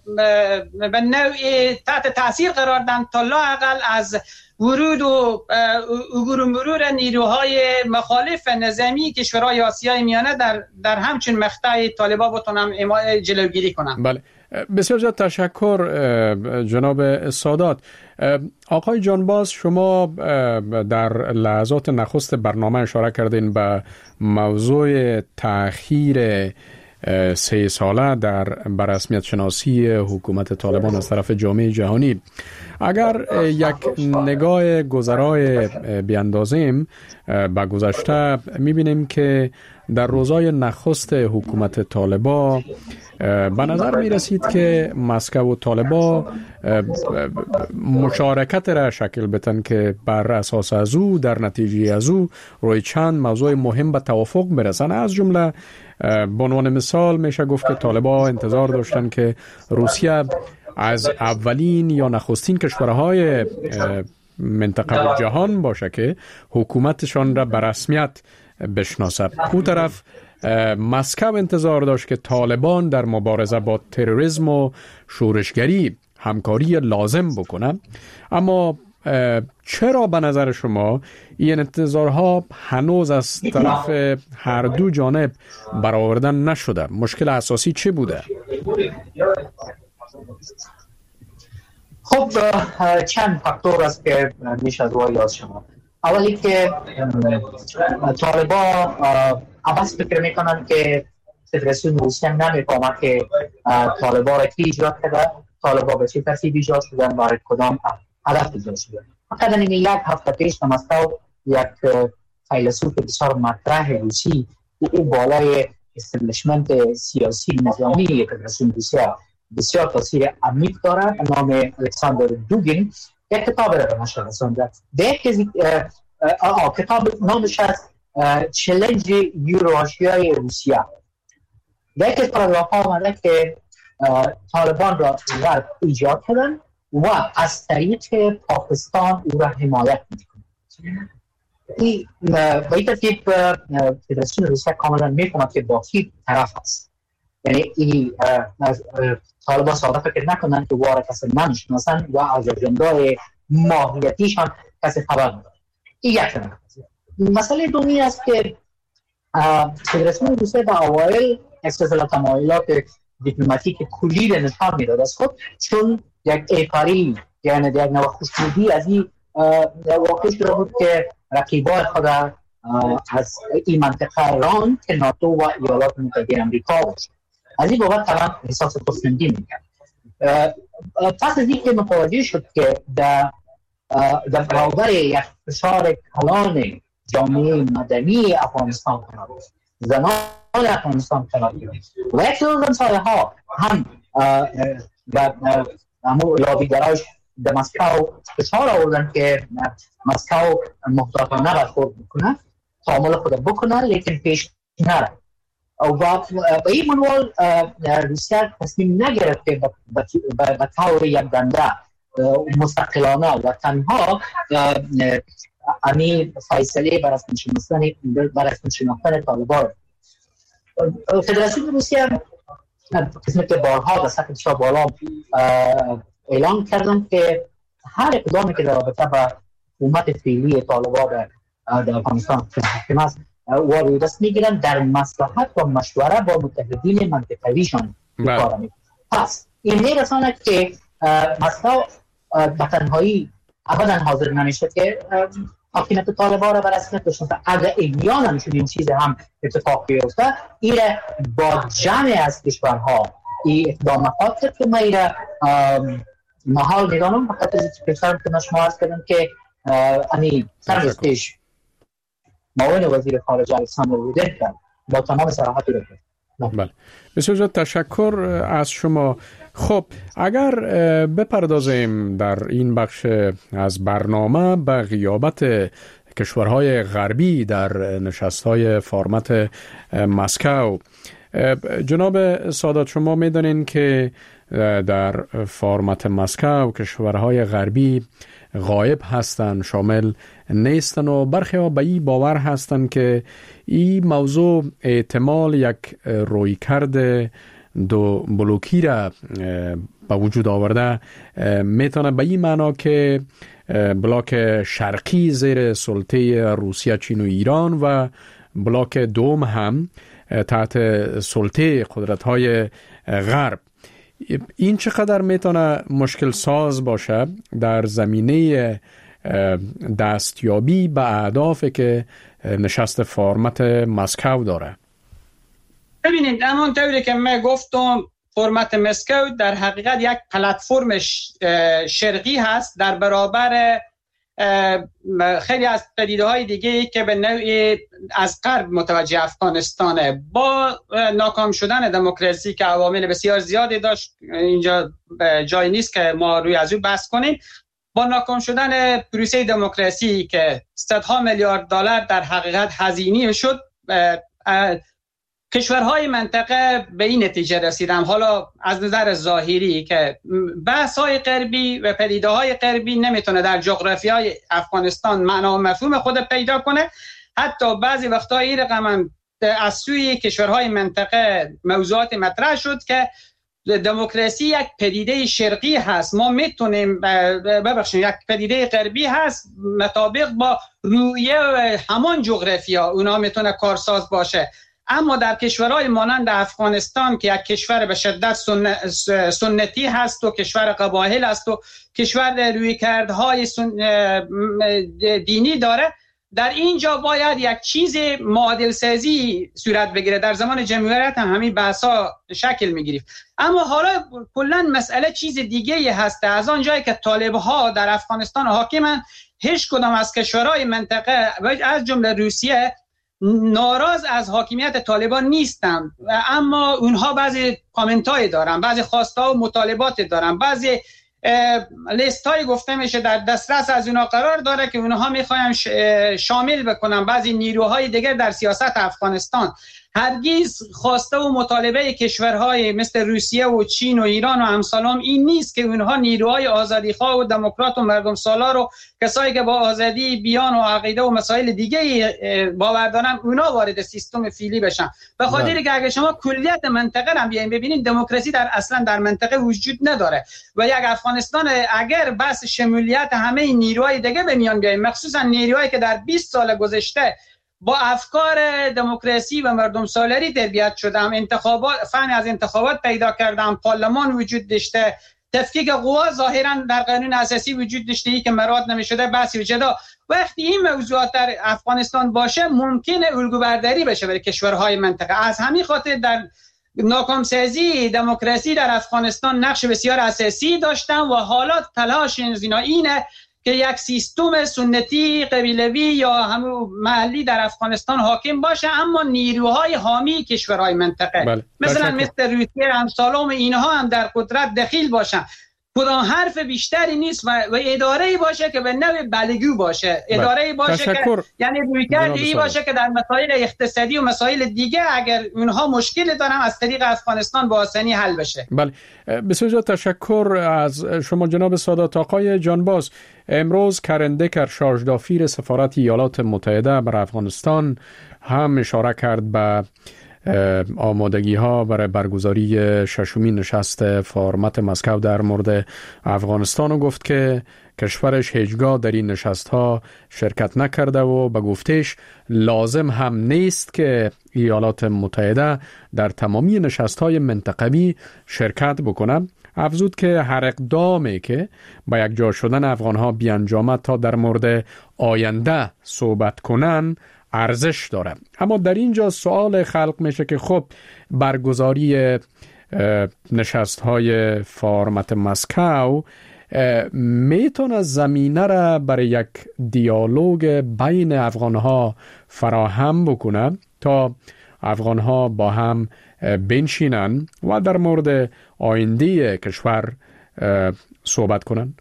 به نوعی تحت تاثیر قرار دادن تا لااقل از ورود و عبور و مرور نیروهای مخالف نظامی کشورهای آسیای میانه در در همچین مقطع طالبان بتونن جلوگیری کنن. بله، بسیار زیاد تشکر جناب سادات. آقای جانباز، شما در لحظات نخست برنامه اشاره کردین به موضوع تأخیر سه ساله در بررسمیت شناسی حکومت طالبان از طرف جامعه جهانی. اگر یک نگاه گذرای بیاندازیم به گذشته، میبینیم که در روزای نخست حکومت طالبا به نظر می رسید که مسکو و طالبا مشارکت را شکل بتن که بر اساس از او در نتیجه از او روی چند موضوع مهم به توافق برسن. از جمله به عنوان مثال میشه گفت که طالبا انتظار داشتن که روسیه از اولین یا نخستین کشورهای منطقه جهان باشه که حکومتشان را به رسمیت بشناسه. او طرف مسکو انتظار داشت که طالبان در مبارزه با تروریسم و شورشگری همکاری لازم بکنه. اما چرا به نظر شما این انتظارها هنوز از طرف هر دو جانب برآورده نشده؟ مشکل اساسی چه بوده؟ خب چند فاکتور است که میشه از روی یاد شما. اولی که طالبا عباس فکر میکنن که فدراسیون روسیه نمیفهمه که طالبا را کی ایجاد کرده، طالبا به چه ترتیب ایجاد شدن، برای کدام هدف ایجاد شدن. فقط این یک هفته پیش در مسکو یک فیلسوف بسیار مطرح روسی او بالای استبلیشمنت سیاسی نظامی فدراسیون روسیه بسیار تاثیر عمیق دارد، به نام الکساندر دوگین یک کتاب را به نشر رسانده. کتاب نامش است چالش یوراسیای روسیه. در یک پاراگراف آمده که طالبان را غرب ایجاد کردن و از طریق پاکستان او را حمایت میکنند. این به این ترتیب فدراسیون روسیه کاملا میفهمد که با کی طرف است. یعنی این طالبان ساده فکر نکنند که وارا کسی نمیشناسن و از اجندای ماهیتیشان کسی خبر ندارد. این یک طرف. مسئله دومی است که فدراسیون روسیه در اوایل اکسسل تمایلات دیپلماتیک کلی را نشان میداد از خود، چون یک ایپاری یعنی یک نوع خوشنودی از این واقع شده بود که رقیبان خود از این منطقه راند که ناتو و ایالات متحده امریکا باشد. از این بابت طبعا احساس خوشنودی میکرد. پس از این که متوجه شد که در در برابر یک فشار کلان جامعه مدنی افغانستان قرار است، زنان افغانستان قرار است و یک سری همسایه ها هم و همو لابیگراش در مسکو فشار آوردن که مسکو محتاطانه برخورد بکنه، تعامل خود بکنه لیکن پیش نره. و به این منوال روسیه تصمیم نگرفت که به طور یک دنده مستقلانه و تنها امی فیصله بر رسمی شناختن بر رسمی شناختن طالبان. فدراسیون روسیه قسمت که بارها در سطح بسیار بالا اعلان کردن که هر اقدامی که در رابطه با حکومت فعلی طالبان در افغانستان حاکم است و دست میگیرن در مصلحت و مشوره با متحدین منطقویشان کار میکنن. پس این میرساند که مسکو به تنهایی ابدا حاضر نمیشه که حاکمیت طالبان را به رسمیت بشناسه. اگر ایمیان همیشون این چیز هم اتفاق بیفته، این با جمع از کشورها این اقدامات کرد که ما این محال میدانم به خاطر از کشور که شما عرض کردم که امی سر پیش معاون وزیر خارجه الکساندر لودین کرد با تمام صراحت رو کرد. بله، بسیار زیاد تشکر از شما. خب اگر بپردازیم در این بخش از برنامه به غیابت کشورهای غربی در نشست‌های فرمت مسکو، جناب سادات شما می‌دانید که در فرمت مسکو کشورهای غربی غایب هستند، شامل نیستند و برخی ها به این باور هستند که این موضوع احتمال یک رویکرد دو بلوکی را به وجود آورده میتونه به این معنا که بلاک شرقی زیر سلطه روسیه، چین و ایران و بلاک دوم هم تحت سلطه قدرت‌های غرب. این چقدر میتونه مشکل ساز باشه در زمینه دستیابی به اهدافی که نشست فرمت مسکو داره؟ ببینید همون طوری که من گفتم فرمت مسکو در حقیقت یک پلتفرم شرقی هست در برابر خیلی از پدیده‌های دیگه که به نوعی از غرب متوجه افغانستانه، با ناکام شدن دموکراسی که عوامل بسیار زیادی داشت، اینجا جای نیست که ما روی از اون بحث کنیم، با ناکام شدن پروسه دموکراسی که صدها میلیارد دلار در حقیقت هزینه شد، کشورهای منطقه به این نتیجه رسیدن، حالا از نظر ظاهری، که بحث‌های غربی و پدیده‌های غربی نمیتونه در جغرافیای افغانستان معنا و مفهوم خود پیدا کنه. حتی بعضی وقتا این رقم از سوی کشورهای منطقه موضوعات مطرح شد که دموکراسی یک پدیده شرقی هست، ما میتونیم ببخشید یک پدیده غربی هست، مطابق با رویه و همان جغرافیا اونا میتونه کارساز باشه. اما در کشورهای مانند افغانستان که یک کشور به شدت سنتی هست و کشور قبایل است و کشور رویکردهای دینی داره، در اینجا باید یک چیز معادل سازی صورت بگیره. در زمان جمهوریت هم همین بحثا شکل میگیره. اما حالا کلا مسئله چیز دیگه هست. از آن جایی که طالب‌ها در افغانستان حاکمن، هیچ کدام از کشورهای منطقه از جمله روسیه ناراض از حاکمیت طالبان نیستن، اما اونها بعضی کامنت‌های دارن، بعضی خواست‌ها و مطالبات دارن، بعضی لیست‌های گفته میشه در دسترس از اونها قرار داره که اونها میخواین شامل بکنن بعضی نیروهای دیگر در سیاست افغانستان. هرگز خواسته و مطالبه کشورهای مثل روسیه و چین و ایران و امثالهم این نیست که اونها نیروهای آزادیخواه و دموکرات و مردم سالار و کسایی که با آزادی بیان و عقیده و مسائل دیگه باور دارن اونها وارد سیستم فعلی بشن. به خاطر که اگه شما کلیت منطقه رو بیاین ببینید، دموکراسی در اصلا در منطقه وجود نداره و یک افغانستان اگر بس شمولیت همه نیروهای دیگه به میان بیاین، مخصوصا نیروهایی که در بیست سال گذشته با افکار دموکراسی و مردم سالاری تربیت شدم، انتخابات فن از انتخابات پیدا کردم، پارلمان وجود داشته، تفکیک قوا ظاهرا در قانون اساسی وجود داشته ای که مراد نمیشده، بحثی و جدا. وقتی این موضوعات در افغانستان باشه ممکنه الگو برداری بشه برای کشورهای منطقه. از همین خاطر در ناکام سازی دموکراسی در افغانستان نقش بسیار اساسی داشتن و حالا تلاش اینا اینه که یک سیستم سنتی قبیلوی یا همون محلی در افغانستان حاکم باشه، اما نیروهای حامی کشورهای منطقه بله. مثلا مثل روسیه امثالهم اینها هم در قدرت دخیل باشن. کدام حرف بیشتری نیست و, و اداره‌ای باشه که به نوع بلگو باشه، اداره‌ای باشه تشکر. که یعنی رویکردی باشه که در مسائل اقتصادی و مسائل دیگه اگر اونها مشکل دارن از طریق افغانستان با آسانی حل بشه. بله، بسیار تشکر از شما جناب سادات. آقای جانباز، امروز کرندکر شاژدافیر سفارت ایالات متحده بر افغانستان هم اشاره کرد به آمادگی ها برای برگزاری ششمین نشست فرمت مسکو در مورد افغانستان و گفت که کشورش هیچگاه در این نشست ها شرکت نکرده و به گفتش لازم هم نیست که ایالات متحده در تمامی نشست های منطقوی شرکت بکنه. افزود که هر اقدامی که با یک جا شدن افغان ها بیانجامد تا در مورد آینده صحبت کنن ارزش داره. اما در اینجا سوال خلق میشه که خب برگزاری نشست های فرمت مسکو میتونه زمینه را برای یک دیالوگ بین افغان ها فراهم بکنه تا افغان ها با هم بنشینن و در مورد آینده کشور صحبت کنن؟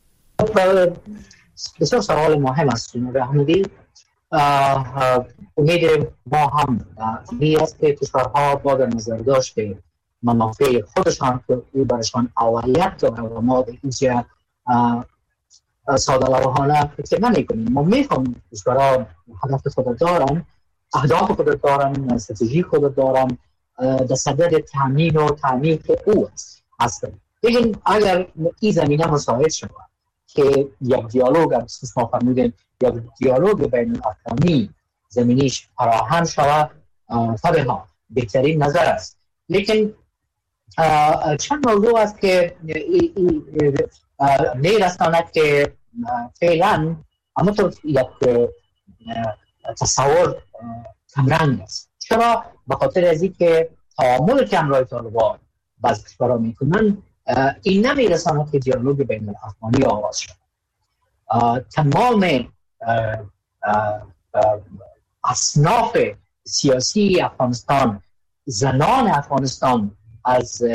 بسیار سوال مهم است جناب احمدی. امید ما هم این است که کشورها با در نظر داشته منافع خودشان که او برشان اولیت داره و ما به اینجا ساده لوحانه فکر نمی کنیم. ما میفهمیم کشورها هدف خود دارن، اهداف خود دارن، استراتژی خود دارن، در صدد تامین و تامین او است. لیکن اگر این زمینه مساعد شود که یک دیالوگ اساس ما فرمودیم یک دیالوگ بین الاقوامی زمینیش فراهم شود، طبعا بهترین نظر است. لیکن چند موضوع است که میرساند که فعلا اما تو یک تصور کمرنگ است. چرا؟ به خاطر از اینکه تعامل که همراه طالبان بعض کشورها میکنن این نمیرساند که دیالوگ بین الاقوامی آغاز شد. تمام اصناف سیاسی افغانستان، زنان افغانستان، از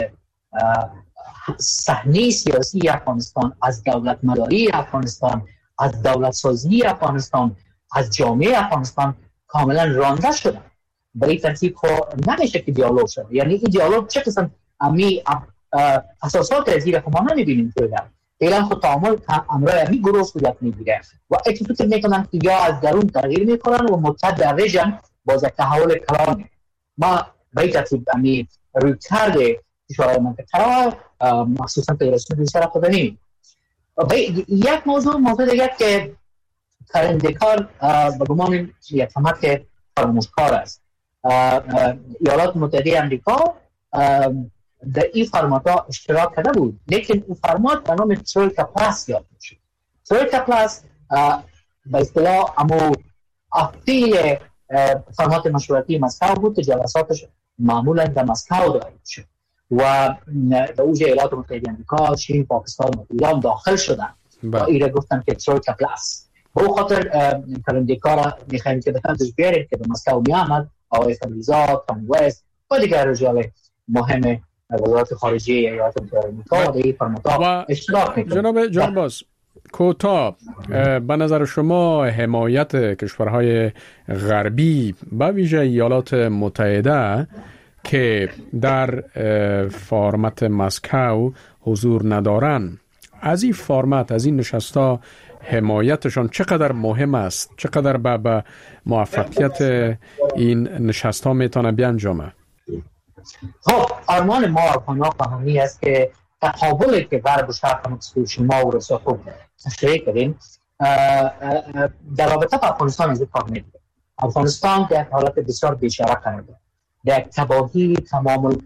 صحنه سیاسی افغانستان، از دولت مداری افغانستان، از دولت سازی افغانستان، از جامعه افغانستان کاملا رانده شدن. برای ترتیب خود نمیشه که دیالوگ شد. یعنی این دیالوگ چه قسم امی اساسات از زیر خب ما نمیبینیم که ایران خود تعامل امرای امی گروه صورت میگیره و اتفاقی میکنن که یا از درون تغییر میکنن و متدرجن باز تحول کلان. ما برای ترتیب امی روی کرده کشورهای منطقه مخصوصا پیرسون دیگر خود نمیم. یک موضوع موضوع دیگر که کرندکار به گمان یک همت فراموشکار است. ایالات متحده امریکا در این فرمات ها اشتراک کرده بود، لیکن این فرمات به نام ترویکا پلاس یاد میشه. ترویکا پلاس به اصطلاح امو اصیل فرمات مشورتی مسکو بود که جلساتش معمولا در مسکو دایر شد و در اوج ایالات متحده امریکا، چین، پاکستان و ایران داخل شدن و ایره گفتن که ترویکا پلاس. به خاطر کرندکار را میخوایم که دهندش بیاریم که به مسکو میامد آقای فبریزا، تانی وست و دیگر رجال مهم وزارت خارجه ایالات متحده آمریکا و دیگر فرمانها اشتراک میکنند. جناب جانباز کوتاه، به نظر شما حمایت کشورهای غربی به ویژه ایالات متحده که در فرمت مسکو حضور ندارن، از این فرمت، از این نشستا حمایتشان چقدر مهم است؟ چقدر به موفقیت این نشستا میتونه بیانجامه؟ خب آرمان ما افغان‌ها فهمی است که تقابلی که غرب و شرق همکسور شما و رسا خوب تشریح کردیم در رابطه با افغانستان از این کار نمیده. افغانستان در حالت بسیار بیچاره قرار دارد، در تباهی تمام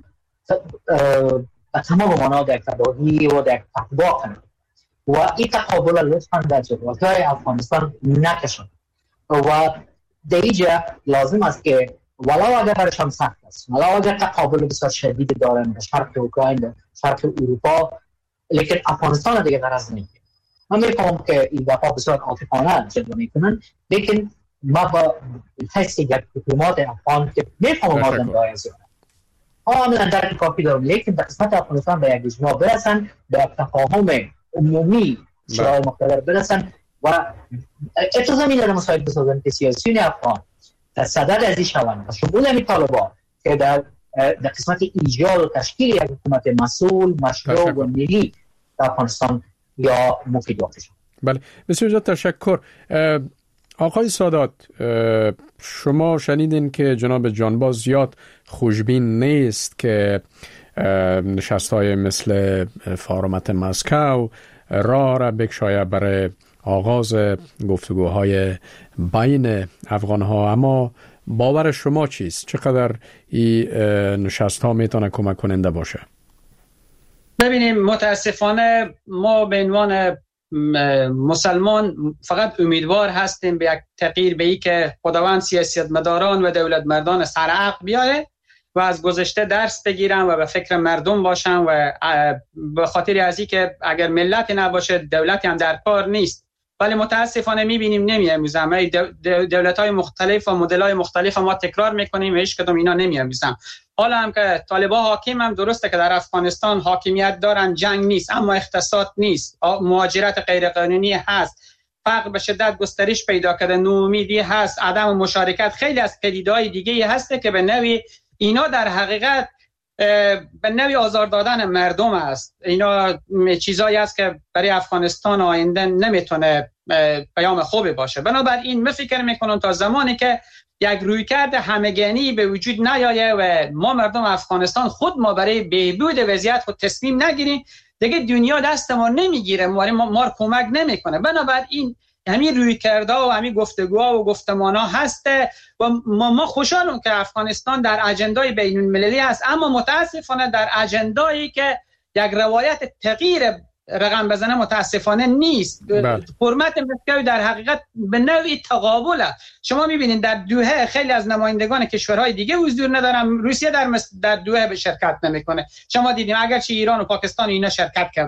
تمام معنا در تباهی و در تقوا قرار و این تقابل لطفاً در جغرافیای افغانستان نکشند و در اینجا لازم است که ولو اگر برشان سخت است، ولو اگر تقابل بسیار شدید دارن در شرق اوکراین، در شرق اروپا، لیکن افغانستان دیگه غرض نمیگیره. من میفهمم که این دفعه بسیار عاطفانه جلوه میکنن، لیکن ما با حس یک دیپلمات افغان که میفهمم مازن رای زیانه کاملا درک کافی دارم، لیکن در قسمت افغانستان به یک اجماع برسن، به تفاهم عمومی شورای مقتدر برسن و اجازه میدن مساعد بسازن که سیاسیون افغان در صدر از این شوند و شمول همی طالبان که در در قسمت ایجاد و تشکیل یک حکومت مسئول، مشروع و ملی در افغانستان یا مفید واقع شد. بله، بسیار زیاد تشکر. آقای سادات، شما شنیدین که جناب جانباز زیاد خوشبین نیست که نشست‌های مثل فرمت مسکو راه را بکشاید برای آغاز گفتگوهای بین افغان‌ها، اما باور شما چیست؟ چقدر این نشست‌ها میتونه کمک کننده باشه؟ ببینیم، متاسفانه ما به عنوان مسلمان فقط امیدوار هستیم به یک تغییر، به ای که خداوند سیاستمداران و دولت مردان سرعقل بیاره و از گذشته درس بگیرن و به فکر مردم باشن و به خاطر از این که اگر ملت نباشه دولتی هم در کار نیست. ولی متاسفانه میبینیم نمی‌آموزن. دولت‌های مختلف و مدل‌های مختلف ما تکرار میکنیم و هیچ کدوم اینا نمی‌آموزن. حالا هم که طالبان حاکم هم درسته که در افغانستان حاکمیت دارن، جنگ نیست، اما اقتصاد نیست، مهاجرت غیرقانونی هست، فقر به شدت گسترش پیدا کرده، نومیدی هست، عدم مشارکت، خیلی از پدیده‌های دیگه هست که به نوعی اینا در حقیقت به نوعی آزار دادن مردم است. اینا چیزایی است که برای افغانستان آینده نمیتونه پیام خوبی باشه. بنابراین من فکر میکنم تا زمانی که یک رویکرد همگانی به وجود نیاید و ما مردم افغانستان خود ما برای بهبود وضعیت خود تصمیم نگیریم، دیگه دنیا دست ما نمیگیره، ما ما کمک نمیکنه. بنابراین همین رویکردها و همین گفتگوها و گفتمانها هست و ما, ما خوشحالم که افغانستان در اجندای بین المللی هست، اما متاسفانه در اجندایی که یک روایت تغییر رقم بزنه متاسفانه نیست. حرمت مسکو در حقیقت به نوعی تقابله. شما میبینید در دوحه خیلی از نمایندگان کشورهای دیگه حضور ندارن، روسیه در مس... در دوحه به شرکت نمیکنه. شما دیدیم اگرچه ایران و پاکستان اینا شرکت کردن،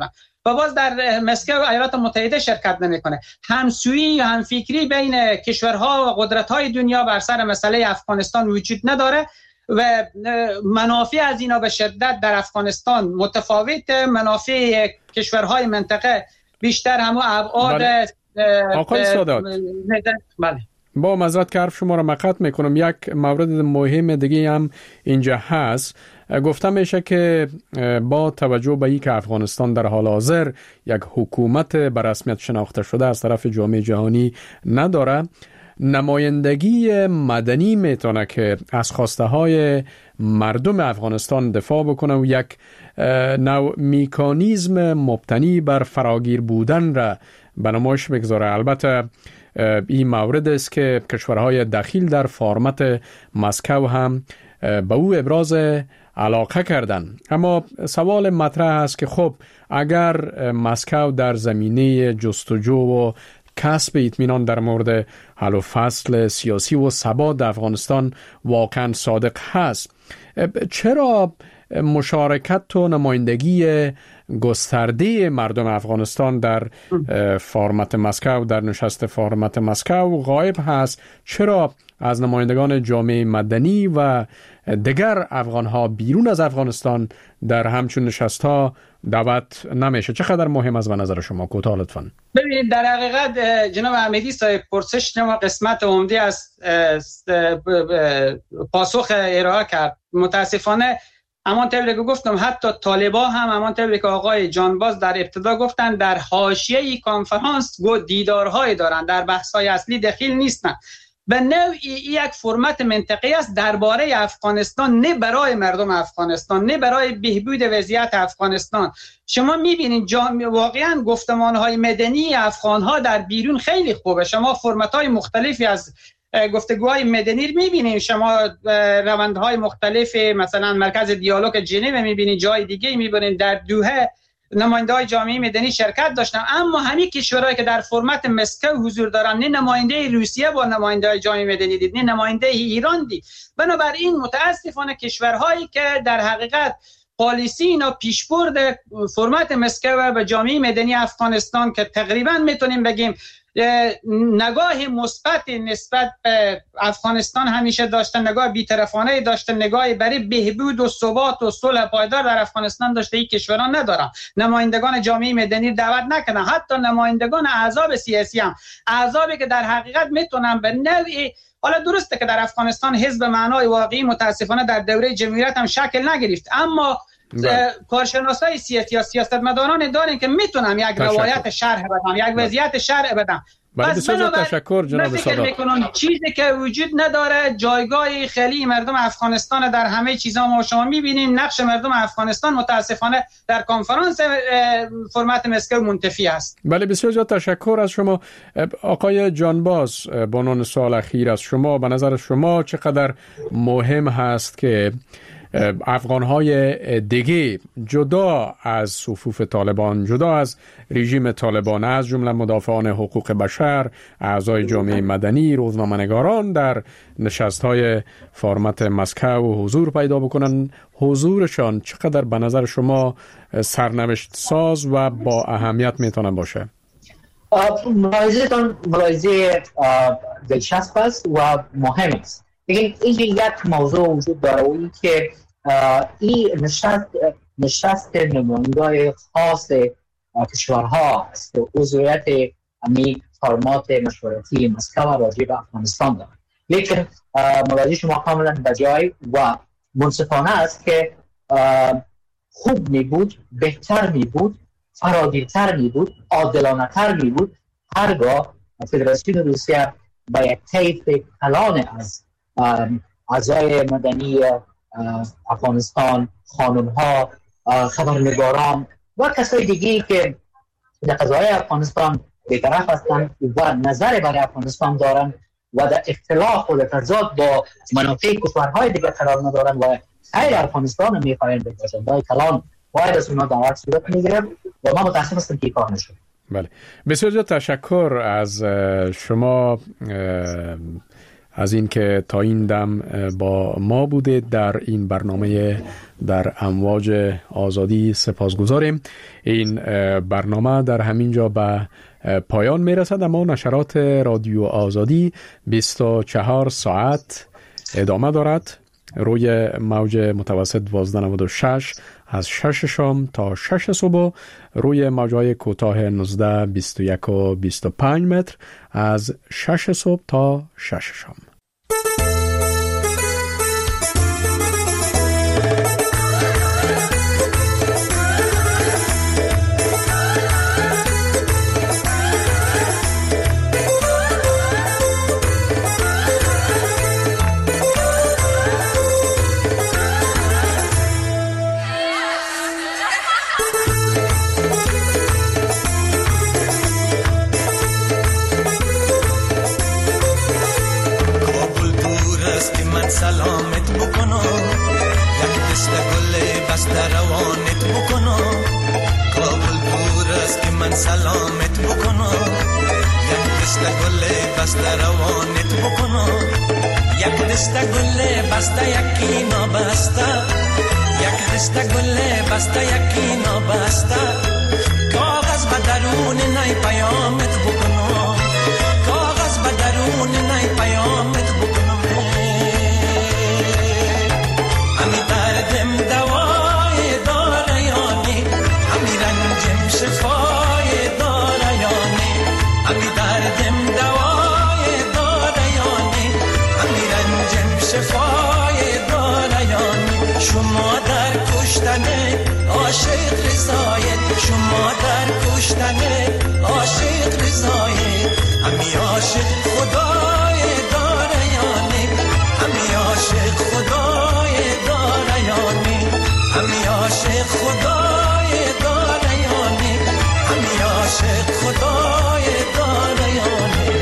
و باز در مسکو ایالات متحده شرکت نمیکنه. همسویی و همفکری بین کشورها و قدرت‌های دنیا بر سر مسئله افغانستان وجود نداره و منافع از اینا به شدت در افغانستان متفاوت. منافع کشورهای منطقه بیشتر همو ابعاد آقای سادات. بله. با معذرت که حرف شما را مقطع میکنم، یک مورد مهم دیگه هم اینجا هست. گفته میشه که با توجه به اینکه افغانستان در حال حاضر یک حکومت به رسمیت شناخته شده از طرف جامعه جهانی نداره، نمایندگی مدنی میتونه که از خواسته های مردم افغانستان دفاع بکنه و یک نوع میکانیزم مبتنی بر فراگیر بودن را به نمایش بگذاره. البته این مورد است که کشورهای دخیل در فرمت مسکو هم به او ابراز علاقه کردن. اما سوال مطرح است که خب اگر مسکو در زمینه جستجو و کسب اطمینان در مورد حل و فصل سیاسی و ثبات افغانستان واقعا صادق هست، چرا مشارکت و نمایندگی گسترده مردم افغانستان در فرمت مسکو، در نشست فرمت مسکو غایب هست؟ چرا از نمایندگان جامعه مدنی و دیگر افغانها بیرون از افغانستان در همچون نشست ها دعوت نمیشه؟ چقدر مهم است به نظر شما؟ کوتاه لطفاً. ببینید، در حقیقت جناب احمدی صاحب پرسش شما قسمت عمده از پاسخ ارائه کرد. متاسفانه همان طوری که گفتم حتی طالبان هم همان طوری که آقای جانباز در ابتدا گفتن در حاشیه کنفرانس دیدارهای دارن، در بحث‌های اصلی دخیل نیستن. به نوعی یک فرمت منطقی است درباره افغانستان، نه برای مردم افغانستان، نه برای بهبود وضعیت افغانستان. شما میبینید واقعا گفتمان‌های مدنی افغان‌ها در بیرون خیلی خوبه. شما فرمت‌های مختلفی از گفتگوهای مدنی رو میبینید، شما روندهای مختلف مثلا مرکز دیالوگ ژنو میبینید، جای دیگه میبینید، در دوحه نماینده‌های جامعه مدنی شرکت داشتن. اما همین کشورهایی که در فرمت مسکو حضور دارن، نه نماینده روسیه با نماینده‌های جامعه مدنی دید، نه نماینده ایران دید. بنابراین متاسفانه کشورهایی که در حقیقت پالیسی اینا پیشبرد فرمت مسکو و به جامعه مدنی افغانستان که تقریبا میتونیم بگیم نگاه مثبت نسبت به افغانستان همیشه داشتن، نگاه بی‌طرفانه داشتن، نگاه برای بهبود و ثبات و صلح پایدار در افغانستان داشته، این کشوران ندارن. نمایندگان جامعه مدنی دعوت نکنن، حتی نمایندگان احزاب سیاسی هم، احزابی که در حقیقت میتونن به نوعی، حالا درسته که در افغانستان حزب معنای واقعی متاسفانه در دوره جمهوریت هم شکل نگرفت، اما کارشناسای سیاسی یا سیاستمداران دارن که میتونن یک روایت شرح بدن، یک وضعیت شرح بدن. بس بنابراین تشکر جناب سادات. میکنم چیزی که وجود نداره جایگاه خیلی مردم افغانستان در همه چیزا. ما شما میبینین نقش مردم افغانستان متاسفانه در کنفرانس فرمت مسکو منتفی است. بله، بسیار زیاد تشکر از شما. آقای جانباز، بنان سوال اخیر از شما، به نظر شما چقدر مهم هست که افغان‌های دیگه جدا از صفوف طالبان، جدا از رژیم طالبان، از جمله مدافعان حقوق بشر، اعضای جامعه مدنی، روزنامه‌نگاران در نشست‌های فرمت مسکو حضور پیدا بکنن؟ حضورشان چقدر به نظر شما سرنوشت ساز و با اهمیت میتونه باشه؟ ملاحظه‌تان ملاحظه دلچسب است و مهم است. لیکن اینجا یک موضوع وجود داره و این که این نشست نشست نمایندگان خاص کشورها است و عضویت امی فرمات مشورتی مسکو راجع به افغانستان دارد. لیکن ملاحظه شما کاملا بجای و منصفانه است که خوب می بود، بهتر می بود، فراگیرتر می بود، عادلانه تر می بود هرگاه فدراسیون روسیه با یک طیف کلان از اعضای مدنی افغانستان، خانم‌ها، خبرنگاران و کسای دیگری که در قضایای افغانستان بی‌طرف هستند و نظر برای افغانستان دارند و در اختلاف و در تضاد با منافع کشورهای دیگر قرار ندارند و خیر افغانستان می‌خواهند باشند، با کلان باید از اونها دعوت صورت می‌گیرد و ما متأسف هستیم که کار نشد. بله، بسیار زیاد تشکر از شما از اینکه تا این دم با ما بودید در این برنامه در امواج آزادی. سپاسگزاریم. این برنامه در همین جا به پایان میرسد، اما نشرات رادیو آزادی بیست و چهار ساعت ادامه دارد روی موج متوسط دوازده نود و شش از شش شام تا شش صبح، روی موجهای کوتاه نوزده، بیست و یک و بیست و پنج متر از شش صبح تا شش شام. سلامت بکنم، یک دست گل بسته روانت بکنم. کابل دور است که من سلامت بکنم، یک دست گل بسته روانت بکنم. یک دست گل بسته یکی نابسته، یک دست گل بسته یکی نابسته. کاغذ به درون نی پیامت بکنم، کاغذ به درون نی پیامت بکنم. همی دردم دوای داره یانی، همی رنجم شفای داره یانی. همی دردم دوای داره یانی، همی رنجم شفای داره یانی. شما در کشتن عاشق رضایت، شما در کشتن عاشق رضایت. همی عاشق خدای داره یانی، همی عاشق خدای داره یانی. همی عاشق خدای داره یانی، همی عاشق خدای داره یانی.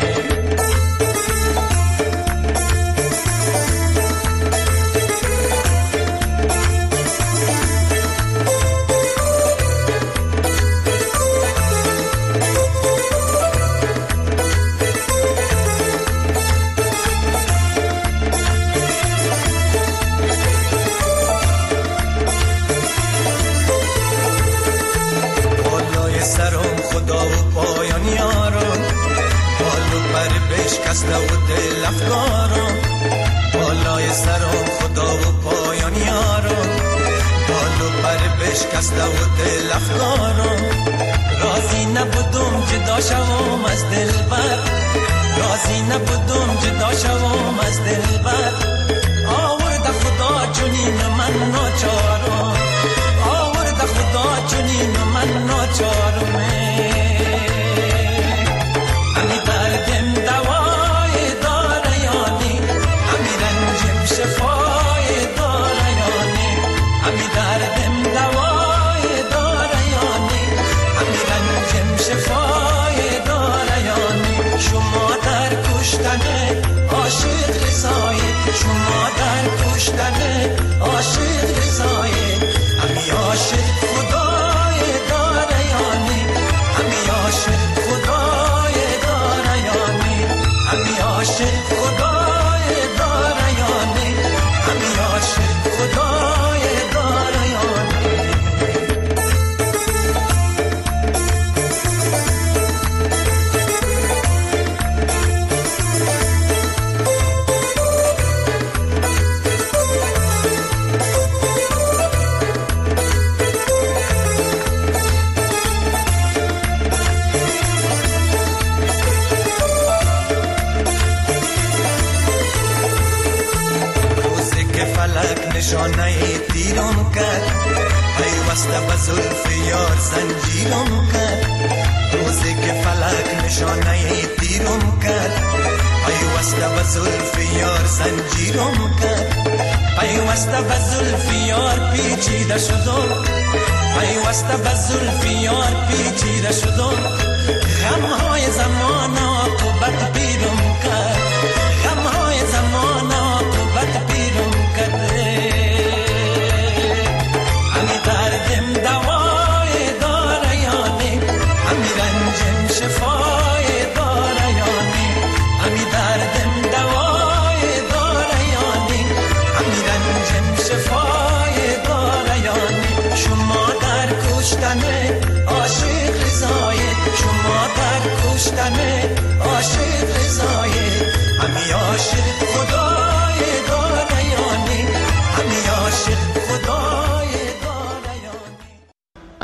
خدا و پایان یارم، بالو پر بشکسته و دل افکارم. بالای سرم خدا و پایان یارم، بالو پر بشکسته و دل افکارم. راضی نبودم جدا شوم از دلبر، راضی نبودم جدا شوم از دلبر. آورد خدا جنین من ناچارم، آورد خدا جنین من ناچارم. همی دردم دوای داره یانی، همی رنجم شفای داره یانی. همی دردم دوای داره یانی، همی رنجم شفای داره یانی. شما در کشتن عاشق رضایت، شما در کشتن عاشق رضایت. همی عاشق خدای داره یانی، همی عاشق خدای داره یانی. همی عاشق خدای داره یانی، همی عاشق خدای داره یانی. نشانه تیرم کرد، پیوسته به زلف یار زنجیرم کرد. روزی که فلک نشانه تیرم کرد، پیوسته به زلف یار زنجیرم کرد. پیوسته به زلف یار پیچیده شدم، پیوسته به زلف یار پیچیده شدم. غمهای زمان عاقبت بی